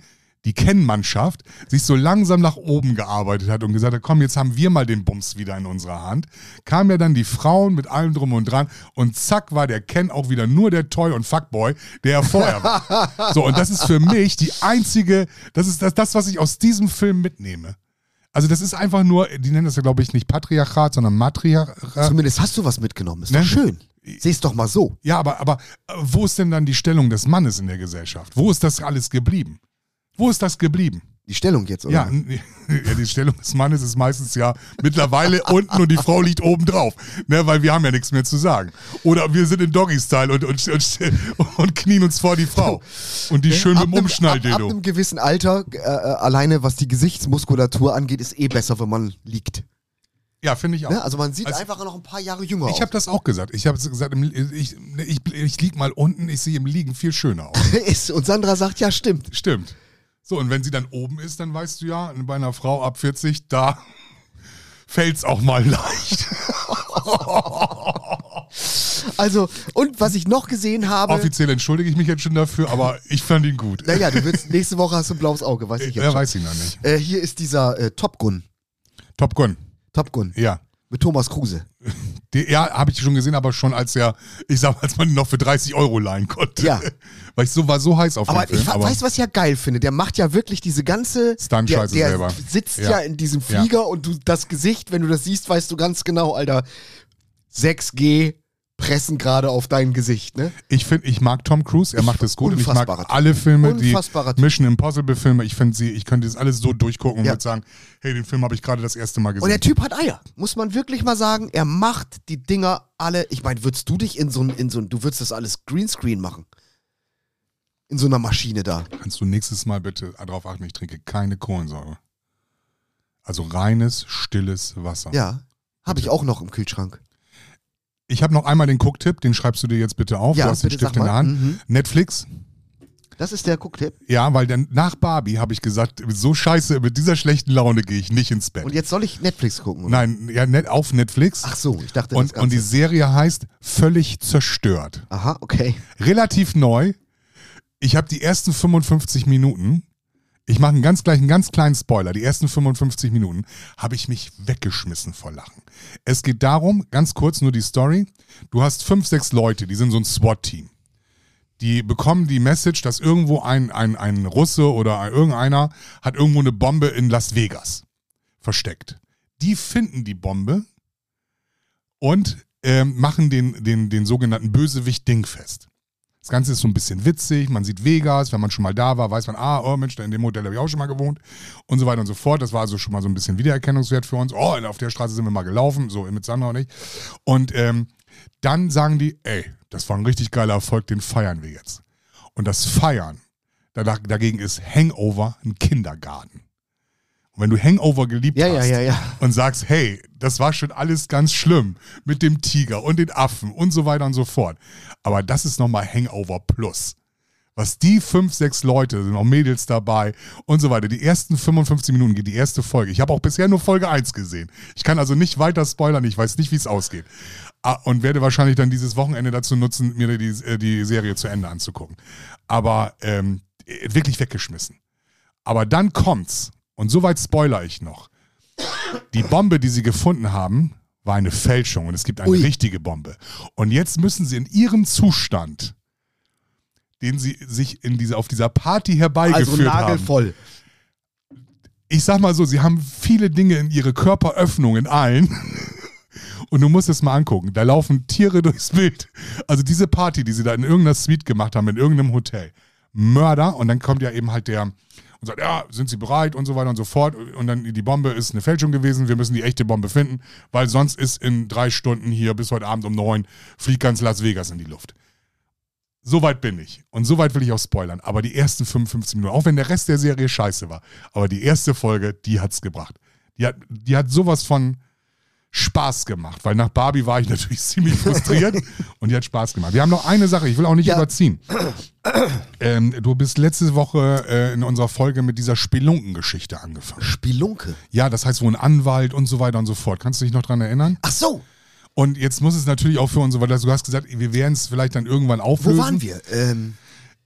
die Ken-Mannschaft sich so langsam nach oben gearbeitet hat und gesagt hat, komm, jetzt haben wir mal den Bums wieder in unserer Hand, kamen ja dann die Frauen mit allem drum und dran und zack war der Ken auch wieder nur der Toy und Fuckboy, der er vorher war. So, und das ist für mich die einzige, das ist das, das, was ich aus diesem Film mitnehme. Also das ist einfach nur, die nennen das ja glaube ich nicht Patriarchat, sondern Matriarchat. Zumindest hast du was mitgenommen, ist Ne? doch schön. Seh's doch mal so. Ja, aber, aber äh, wo ist denn dann die Stellung des Mannes in der Gesellschaft? Wo ist das alles geblieben? Wo ist das geblieben? Die Stellung jetzt, oder? Ja, n- ja, die Stellung des Mannes ist meistens ja mittlerweile unten und die Frau liegt oben drauf, ne, weil wir haben ja nichts mehr zu sagen. Oder wir sind in Doggy-Style und, und, und, und knien uns vor die Frau. Und die schön ab mit dem einem- ab, ab Umschnalldildo. einem gewissen Alter, äh, äh, alleine was die Gesichtsmuskulatur angeht, ist eh besser, wenn man liegt. Ja, finde ich auch. Ne? Also man sieht Also- einfach noch ein paar Jahre jünger Ich aus. habe das auch gesagt. Ich habe gesagt, im- ich, ich, ich lieg mal unten, ich sehe im Liegen viel schöner aus. Ist, und Sandra sagt, ja, stimmt. Stimmt. So, und wenn sie dann oben ist, dann weißt du ja, bei einer Frau ab vierzig, da fällt's auch mal leicht. Also, und was ich noch gesehen habe. Offiziell entschuldige ich mich jetzt schon dafür, aber ich fand ihn gut. Naja, du willst, nächste Woche hast du ein blaues Auge, weiß ich jetzt Ja, schon. weiß ich noch nicht. Äh, hier ist dieser äh, Top Gun. Top Gun, Top Gun. ja. Mit Thomas Kruse. Die, ja, habe ich schon gesehen, aber schon als er, ich sag mal, als man ihn noch für dreißig Euro leihen konnte. Ja. Weil ich so war so heiß auf Aber den Film. ich weiß, was ich ja geil finde. Der macht ja wirklich diese ganze. Stunt-Scheiße der, der selber. sitzt Ja. ja. in diesem Flieger und du das Gesicht, wenn du das siehst, weißt du ganz genau, Alter, sechs G pressen gerade auf dein Gesicht, ne? Ich finde, ich mag Tom Cruise, er macht es gut und ich mag Unfassbarer Typ. alle Filme, die Unfassbarer Typ. Mission Impossible Filme, ich finde sie, ich könnte das alles so durchgucken und Ja. würde sagen, hey, den Film habe ich gerade das erste Mal gesehen. Und der Typ hat Eier. Muss man wirklich mal sagen, er macht die Dinger alle. Ich meine, würdest du dich in so ein, in so ein, du würdest das alles Greenscreen machen? In so einer Maschine da. Kannst du nächstes Mal bitte darauf achten, ich trinke keine Kohlensäure. Also reines, stilles Wasser. Ja. Habe ich auch noch im Kühlschrank. Ich habe noch einmal den Gucktipp, den schreibst du dir jetzt bitte auf. Ja, du hast den bitte Stift sag in der mal. Hand. Mhm. Netflix. Das ist der Gucktipp. Ja, weil dann nach Barbie habe ich gesagt, so scheiße, mit dieser schlechten Laune gehe ich nicht ins Bett. Und jetzt soll ich Netflix gucken, oder? Nein, ja, net auf Netflix. Ach so, ich dachte, und, das Ganze. und die Serie heißt Völlig zerstört. Aha, okay. Relativ neu. Ich habe die ersten fünfundfünfzig Minuten, ich mache einen ganz gleich einen ganz kleinen Spoiler, die ersten fünfundfünfzig Minuten habe ich mich weggeschmissen vor Lachen. Es geht darum, ganz kurz nur die Story, du hast fünf, sechs Leute, die sind so ein SWAT-Team. Die bekommen die Message, dass irgendwo ein, ein, ein Russe oder ein, irgendeiner hat irgendwo eine Bombe in Las Vegas versteckt. Die finden die Bombe und ähm, machen den, den, den sogenannten Bösewicht dingfest. Das Ganze ist so ein bisschen witzig, man sieht Vegas, wenn man schon mal da war, weiß man, ah, oh Mensch, in dem Hotel habe ich auch schon mal gewohnt und so weiter und so fort. Das war also schon mal so ein bisschen Wiedererkennungswert für uns. Oh, auf der Straße sind wir mal gelaufen, so mit Sandra und ich. Und ähm, dann sagen die, ey, das war ein richtig geiler Erfolg, den feiern wir jetzt. Und das Feiern, da, dagegen ist Hangover ein Kindergarten. Und wenn du Hangover geliebt Ja, hast ja, ja, ja. und sagst, hey, das war schon alles ganz schlimm mit dem Tiger und den Affen und so weiter und so fort. Aber das ist nochmal Hangover Plus. Was die fünf, sechs Leute, sind noch Mädels dabei und so weiter. Die ersten fünfundfünfzig Minuten geht die erste Folge. Ich habe auch bisher nur Folge eins gesehen. Ich kann also nicht weiter spoilern, ich weiß nicht, wie es ausgeht. Und werde wahrscheinlich dann dieses Wochenende dazu nutzen, mir die, die Serie zu Ende anzugucken. Aber ähm, wirklich weggeschmissen. Aber dann kommt's. Und soweit spoiler ich noch. Die Bombe, die sie gefunden haben, war eine Fälschung und es gibt eine Ui. richtige Bombe. Und jetzt müssen sie in ihrem Zustand, den sie sich in diese, auf dieser Party herbeigeführt Also haben. nagelvoll. Ich sag mal so, sie haben viele Dinge in ihre Körperöffnungen ein. Und du musst es mal angucken. Da laufen Tiere durchs Bild. Also diese Party, die sie da in irgendeiner Suite gemacht haben, in irgendeinem Hotel. Mörder. Und dann kommt ja eben halt der und sagt, ja, sind Sie bereit und so weiter und so fort. Und dann die Bombe ist eine Fälschung gewesen. Wir müssen die echte Bombe finden, weil sonst ist in drei Stunden hier bis heute Abend um neun fliegt ganz Las Vegas in die Luft. Soweit bin ich. Und soweit will ich auch spoilern. Aber die ersten fünfundfünfzig Minuten, auch wenn der Rest der Serie scheiße war, aber die erste Folge, die hat's gebracht. Die hat, die hat sowas von Spaß gemacht, weil nach Barbie war ich natürlich ziemlich frustriert und die hat Spaß gemacht. Wir haben noch eine Sache, ich will auch nicht Ja. überziehen. Ähm, du bist letzte Woche äh, in unserer Folge mit dieser Spelunkengeschichte angefangen. Spelunke. Ja, das heißt, wo ein Anwalt und so weiter und so fort. Kannst du dich noch dran erinnern? Ach so, Und jetzt muss es natürlich auch für uns, weil du hast gesagt, wir werden es vielleicht dann irgendwann wo auflösen. waren wir? Ähm,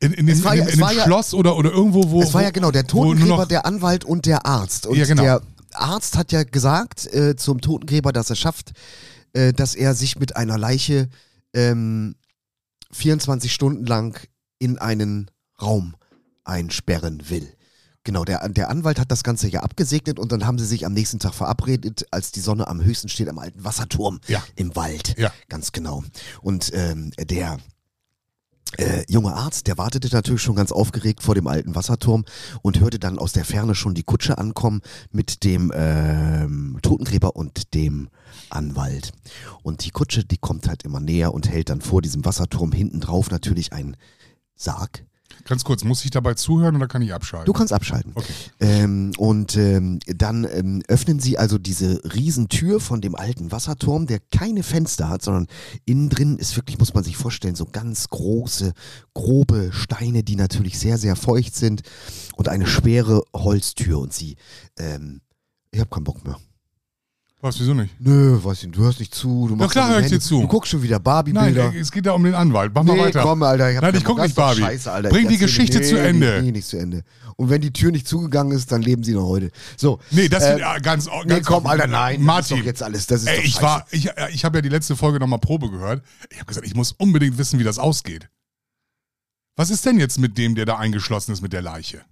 In, in, den, Es war in, ja- in, es in dem war ja- Schloss oder, oder irgendwo, wo. Es war ja wo- genau der wo nur Totengräber, noch- der Anwalt und der Arzt. Und Ja, genau. der Arzt hat ja gesagt äh, zum Totengräber, dass er schafft, äh, dass er sich mit einer Leiche ähm, vierundzwanzig Stunden lang in einen Raum einsperren will. Genau, der, der Anwalt hat das Ganze ja abgesegnet und dann haben sie sich am nächsten Tag verabredet, als die Sonne am höchsten steht, am alten Wasserturm Ja. im Wald. Ja. Ganz genau. Und ähm, der äh, junge Arzt, der wartete natürlich schon ganz aufgeregt vor dem alten Wasserturm und hörte dann aus der Ferne schon die Kutsche ankommen mit dem ähm, Totengräber und dem Anwalt. Und die Kutsche, die kommt halt immer näher und hält dann vor diesem Wasserturm hinten drauf natürlich einen Sarg. Ganz kurz, muss ich dabei zuhören oder kann ich abschalten? Du kannst abschalten. Okay. Ähm, und ähm, dann ähm, öffnen sie also diese Riesentür von dem alten Wasserturm, der keine Fenster hat, sondern innen drin ist wirklich, muss man sich vorstellen, so ganz große, grobe Steine, die natürlich sehr, sehr feucht sind und eine schwere Holztür. Und sie, ähm, ich habe keinen Bock mehr. Was, wieso nicht? Nö, weiß nicht, du hörst nicht zu. Du machst klar deine hör ich dir Hände- zu. Du guckst schon wieder Nein, Barbie-Bilder. ey, es geht ja um den Anwalt. Mach mal Nee, weiter. komm, Alter. Ich hab Nein, ich keinen guck Bock. nicht Das ist doch Barbie. Scheiße, Alter. Bring Ich die erzähl Geschichte nicht. zu Nee, Ende. Nee, nicht zu Ende. Und wenn die Tür nicht zugegangen ist, dann leben sie noch heute. So. Nee, das äh, ist ja ganz, ganz Nee, komm, Alter, nein. Martin, Das ist doch jetzt alles. Das ist ey, doch ich scheiße. war, ich, ich habe ja die letzte Folge nochmal Probe gehört. Ich habe gesagt, ich muss unbedingt wissen, wie das ausgeht. Was ist denn jetzt mit dem, der da eingeschlossen ist mit der Leiche?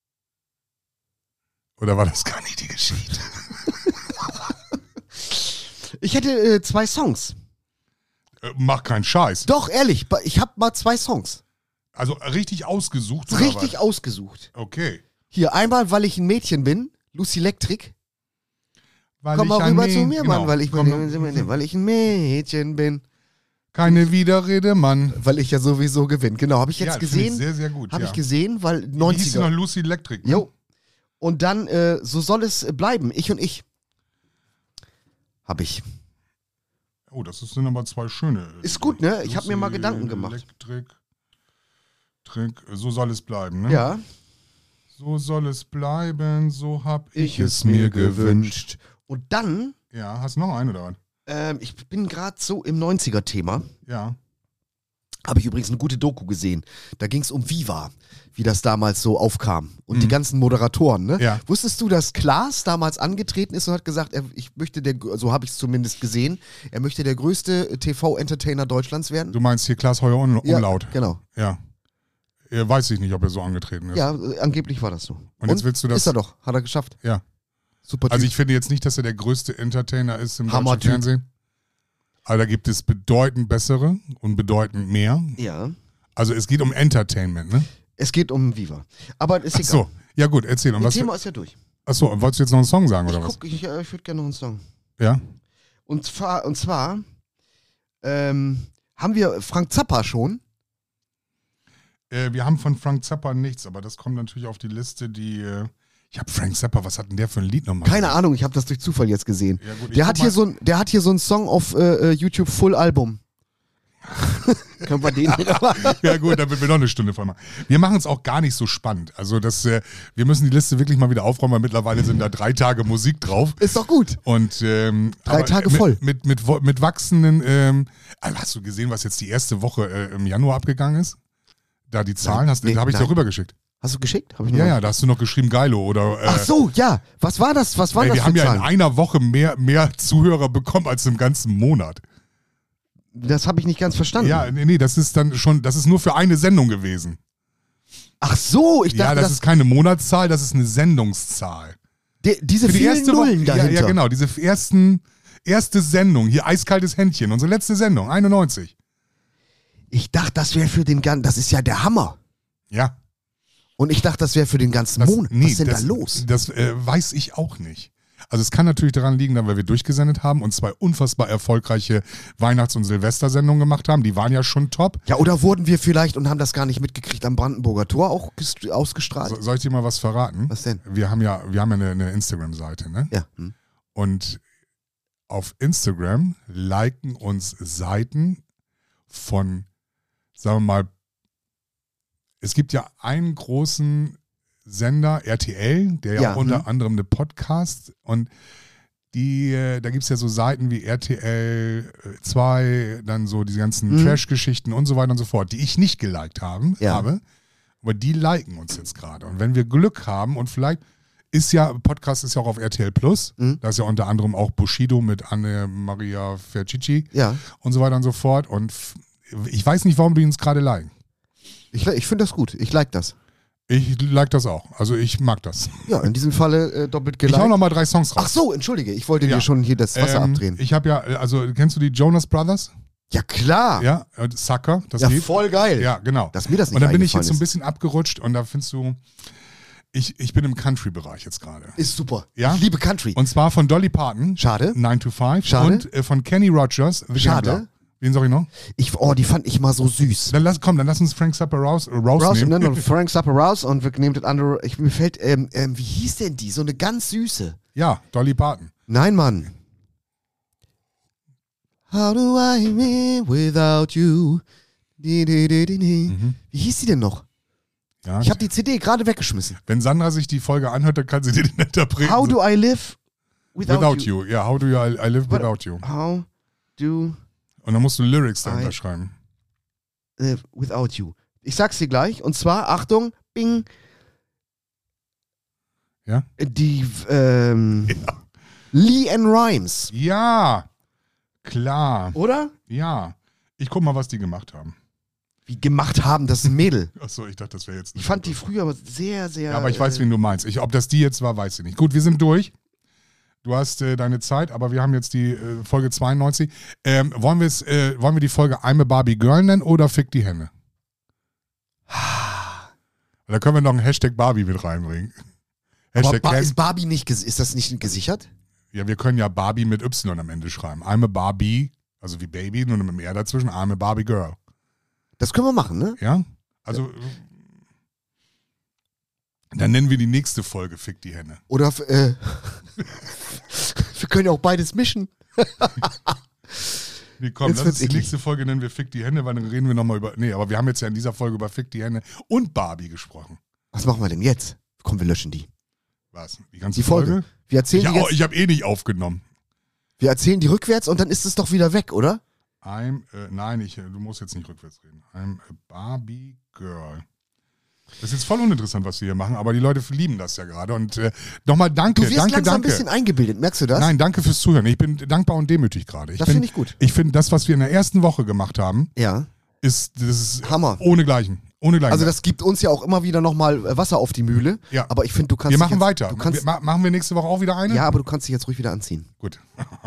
Oder war das gar nicht die Geschichte? Ich hätte äh, zwei Songs. Äh, Mach keinen Scheiß. Doch, ehrlich. ba- Ich habe mal zwei Songs. Also richtig ausgesucht oder Richtig was? ausgesucht. Okay. Hier, einmal, weil ich ein Mädchen bin. Lucy Electric. Weil Komm ich mal ein rüber Mä- zu mir, genau. Mann, weil ich, Komm, weil ich ein Mädchen bin. keine Widerrede, Mann. Weil ich ja sowieso gewinne. Genau, habe ich jetzt Ja, finde ich gesehen. sehr, sehr gut. Habe ja. ich gesehen, weil Wie hieß sie neunziger. noch? Lucy Electric. Ne? Jo. Und dann, äh, so soll es bleiben. Ich und ich. Habe ich. Oh, das sind aber zwei schöne. Ist gut, ne? Ich hab mir mal Lucy Gedanken gemacht. Electric. Trick, so soll es bleiben, ne? Ja. So soll es bleiben, so hab ich, Ich es mir gewünscht. Und dann, Ja, hast du noch einen oder was? ähm, ich bin gerade so im neunziger-Thema. Ja. Habe ich übrigens eine gute Doku gesehen. Da ging es um Viva, wie das damals so aufkam. Und Mhm. die ganzen Moderatoren, ne? Ja. Wusstest du, dass Klaas damals angetreten ist und hat gesagt, er, ich möchte der, so habe ich es zumindest gesehen, er möchte der größte T V-Entertainer Deutschlands werden? Du meinst hier Klaas Heuer Un Ja, Umlaut. genau. Ja. ja. Weiß ich nicht, ob er so angetreten ist. Ja, äh, angeblich war das so. Und jetzt willst du das- Ist er doch, hat er geschafft. Ja. Super Typ. Also ich finde jetzt nicht, dass er der größte Entertainer ist im Hammer deutschen Typ. Fernsehen. Aber da gibt es bedeutend bessere und bedeutend mehr. ja. Also es geht um Entertainment, ne? Es geht um Viva. Aber ist Ach egal. so. Ja gut, erzähl. Und Das was Thema ist ja durch. Achso, wolltest du jetzt noch einen Song sagen oder Ich, was? guck, ich, äh, ich würde gerne noch einen Song. Ja? Und zwar, und zwar ähm, haben wir Frank Zappa schon. Äh, wir haben von Frank Zappa nichts, aber das kommt natürlich auf die Liste, die. Äh, ich habe Frank Zappa, was hat denn der für ein Lied nochmal? Keine Ahnung, ich habe das durch Zufall jetzt gesehen. Ja, gut, ich Der guck hat, hier mal- so ein, der hat hier so einen Song auf äh, äh, YouTube Full Album. Können wir den wieder machen? Ja gut, da wird wir noch eine Stunde voll machen. Wir machen es auch gar nicht so spannend. Also das, äh, wir müssen die Liste wirklich mal wieder aufräumen, weil mittlerweile sind da drei Tage Musik drauf. Ist doch gut. Und ähm, Drei aber Tage mit, voll. Mit, mit, mit, mit wachsenden, ähm, also hast du gesehen, was jetzt die erste Woche äh, im Januar abgegangen ist? Da die Zahlen, hast, nee, da habe ich nein. dir rübergeschickt. Hast du geschickt? Hab ich noch Ja, mal- ja, da hast du noch geschrieben Geilo oder. Äh, Ach so, ja. Was war das? Was waren ey, das wir für haben ja in Zahlen? einer Woche mehr, mehr Zuhörer bekommen als im ganzen Monat. Das habe ich nicht ganz verstanden. Ja, nee, nee, das ist dann schon, das ist nur für eine Sendung gewesen. Ach so, ich Ja, dachte, das, das, ist keine Monatszahl, das ist eine Sendungszahl. die, diese Für die vielen erste Nullen Woche, dahinter. Ja, ja, genau, diese ersten, erste Sendung, hier Eiskaltes Händchen, unsere letzte Sendung, einundneunzig. Ich dachte, das wäre für den ganzen, das ist ja der Hammer. Ja. Und ich dachte, das wäre für den ganzen Das, Monat. nee, Was ist denn das, da los? Das äh, weiß ich auch nicht. Also es kann natürlich daran liegen, weil wir durchgesendet haben und zwei unfassbar erfolgreiche Weihnachts- und Silvestersendungen gemacht haben. Die waren ja schon top. Ja, oder wurden wir vielleicht und haben das gar nicht mitgekriegt am Brandenburger Tor auch gest- ausgestrahlt? So, soll ich dir mal was verraten? Was denn? Wir haben ja, wir haben ja eine, eine Instagram-Seite, ne? Ja. Hm. Und auf Instagram liken uns Seiten von, sagen wir mal, es gibt ja einen großen Sender, R T L, der ja, Ja, auch unter hm. anderem eine Podcast und die, äh, da gibt es ja so Seiten wie R T L zwei, dann so diese ganzen Mhm. Trash-Geschichten und so weiter und so fort, die ich nicht geliked haben, Ja. habe. Aber die liken uns jetzt gerade. Und wenn wir Glück haben und vielleicht ist ja, Podcast ist ja auch auf R T L Plus, Mhm. da ist ja unter anderem auch Bushido mit Anne-Maria Fercici Ja. und so weiter und so fort. Und f- ich weiß nicht, warum die uns gerade liken. Ich, ich finde das gut. Ich like das. Ich like das auch. Also ich mag das. Ja, in diesem Falle äh, doppelt Ich hau geliked. noch mal drei Songs raus. Ach so, entschuldige. Ich wollte Ja. dir schon hier das Wasser Ähm, abdrehen. Ich habe ja, also kennst du die Jonas Brothers? Ja, klar. Ja, äh, Sucker, das Ja, Lied. voll geil. Ja, genau. Dass mir das nicht Und da bin ich eingefallen jetzt so ein ist. bisschen abgerutscht und da findest du, ich, ich bin im Country-Bereich jetzt gerade. Ist super. Ja? Ich liebe Country. Und zwar von Dolly Parton. Schade. nine to five. Schade. Und äh, von Kenny Rogers. The Schade. Gambler. Wen sag ich noch? Ich, oh, die fand ich mal so süß. Dann lass, komm, dann lass uns Frank Zappa raus, äh, rausnehmen. Rouse, ne, no, Frank Zappa raus und wir nehmen das andere. Ich, mir fällt, ähm, ähm, wie hieß denn die? So eine ganz süße. Ja, Dolly Parton. Nein, Mann. How do I live without you? Di, di, di, di, di. Mhm. Wie hieß die denn noch? Ja. Ich habe die C D gerade weggeschmissen. Wenn Sandra sich die Folge anhört, dann kann sie dir den interpretieren. How do I live without, Without you? you. Ja, how do you, I, I live What- without you. How do Und dann musst du Lyrics dahinter I- schreiben. live without you? Ich sag's dir gleich. Und zwar, Achtung, bing. Ja? Die, ähm, Ja. Lee Ann Rimes. Ja, klar. Oder? Ja. Ich guck mal, was die gemacht haben. Wie gemacht haben, das ist ein Mädel. Achso, ich dachte, das wäre jetzt Ich fand die früher sehr, sehr. Ja, aber ich weiß, äh, wen du meinst. Ich, ob das die jetzt war, weiß ich nicht. Gut, wir sind durch. Du hast äh, deine Zeit, aber wir haben jetzt die äh, Folge zweiundneunzig. Ähm, wollen, wir's, äh, wollen wir die Folge I'm a Barbie Girl nennen oder Fick die Henne? Da können wir noch einen Hashtag Barbie mit reinbringen. Aber Hashtag ba Ken- ist Barbie nicht, ges- ist das nicht gesichert? Ja, wir können ja Barbie mit Y am Ende schreiben. I'm a Barbie, also wie Baby, nur mit einem R dazwischen. I'm a Barbie Girl. Das können wir machen, ne? Ja? Also, äh, dann nennen wir die nächste Folge Fick die Henne. Oder, äh, wir können ja auch beides mischen. Nee, komm, Jetzt lass wird's uns die eklig. nächste Folge nennen wir Fick die Henne, weil dann reden wir nochmal über. Nee, aber wir haben jetzt ja in dieser Folge über Fick die Henne und Barbie gesprochen. Was machen wir denn jetzt? Komm, wir löschen die. Was? Die ganze Die Folge. Wir erzählen, Ja, die oh, jetzt, ich habe eh nicht aufgenommen. wir erzählen die rückwärts und dann ist es doch wieder weg, oder? I'm, äh, nein, ich, äh, du musst jetzt nicht rückwärts reden. I'm a Barbie Girl. Das ist jetzt voll uninteressant, was wir hier machen, aber die Leute lieben das ja gerade. Und äh, nochmal danke, Du wirst danke, langsam danke. ein bisschen eingebildet, merkst du das? Nein, danke fürs Zuhören. Ich bin dankbar und demütig gerade. Das bin- finde ich gut. Ich finde, das, was wir in der ersten Woche gemacht haben, Ja. ist, das ist Hammer. ohne Gleichen. Ohne Gleichen. Also das gibt uns ja auch immer wieder nochmal Wasser auf die Mühle. Ja. Aber ich finde, du kannst wir dich machen jetzt, weiter. Du kannst, wir, ma- machen wir nächste Woche auch wieder eine? ja, aber du kannst dich jetzt ruhig wieder anziehen. Gut.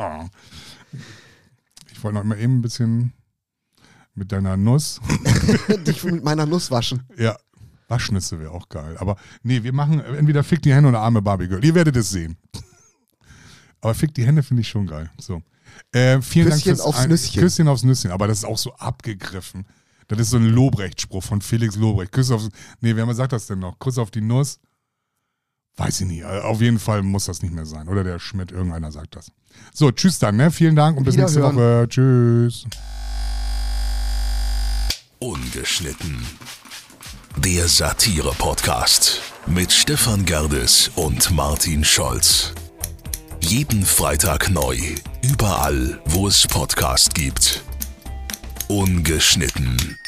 Ich wollte noch mal eben ein bisschen mit deiner Nuss. Dich mit meiner Nuss waschen. Ja, Waschnüsse wäre auch geil. Aber nee, wir machen entweder Fick die Hände oder Arme Barbie Girl. Ihr werdet es sehen. Aber Fick die Hände finde ich schon geil. So. Äh, vielen Küsschen Dank fürs aufs Ein- Nüsschen. Küsschen aufs Nüsschen. Aber das ist auch so abgegriffen. Das ist so ein Lobrecht-Spruch von Felix Lobrecht. Kuss aufs. Nee, wer sagt das denn noch? Kuss auf die Nuss? Weiß ich nicht. Also auf jeden Fall muss das nicht mehr sein. Oder der Schmidt, irgendeiner sagt das. So, tschüss dann, ne? Vielen Dank und bis nächste Wiederhören. Woche. Tschüss. Ungeschnitten. Der Satire-Podcast mit Stefan Gerdes und Martin Scholz. Jeden Freitag neu, überall, wo es Podcast gibt. Ungeschnitten.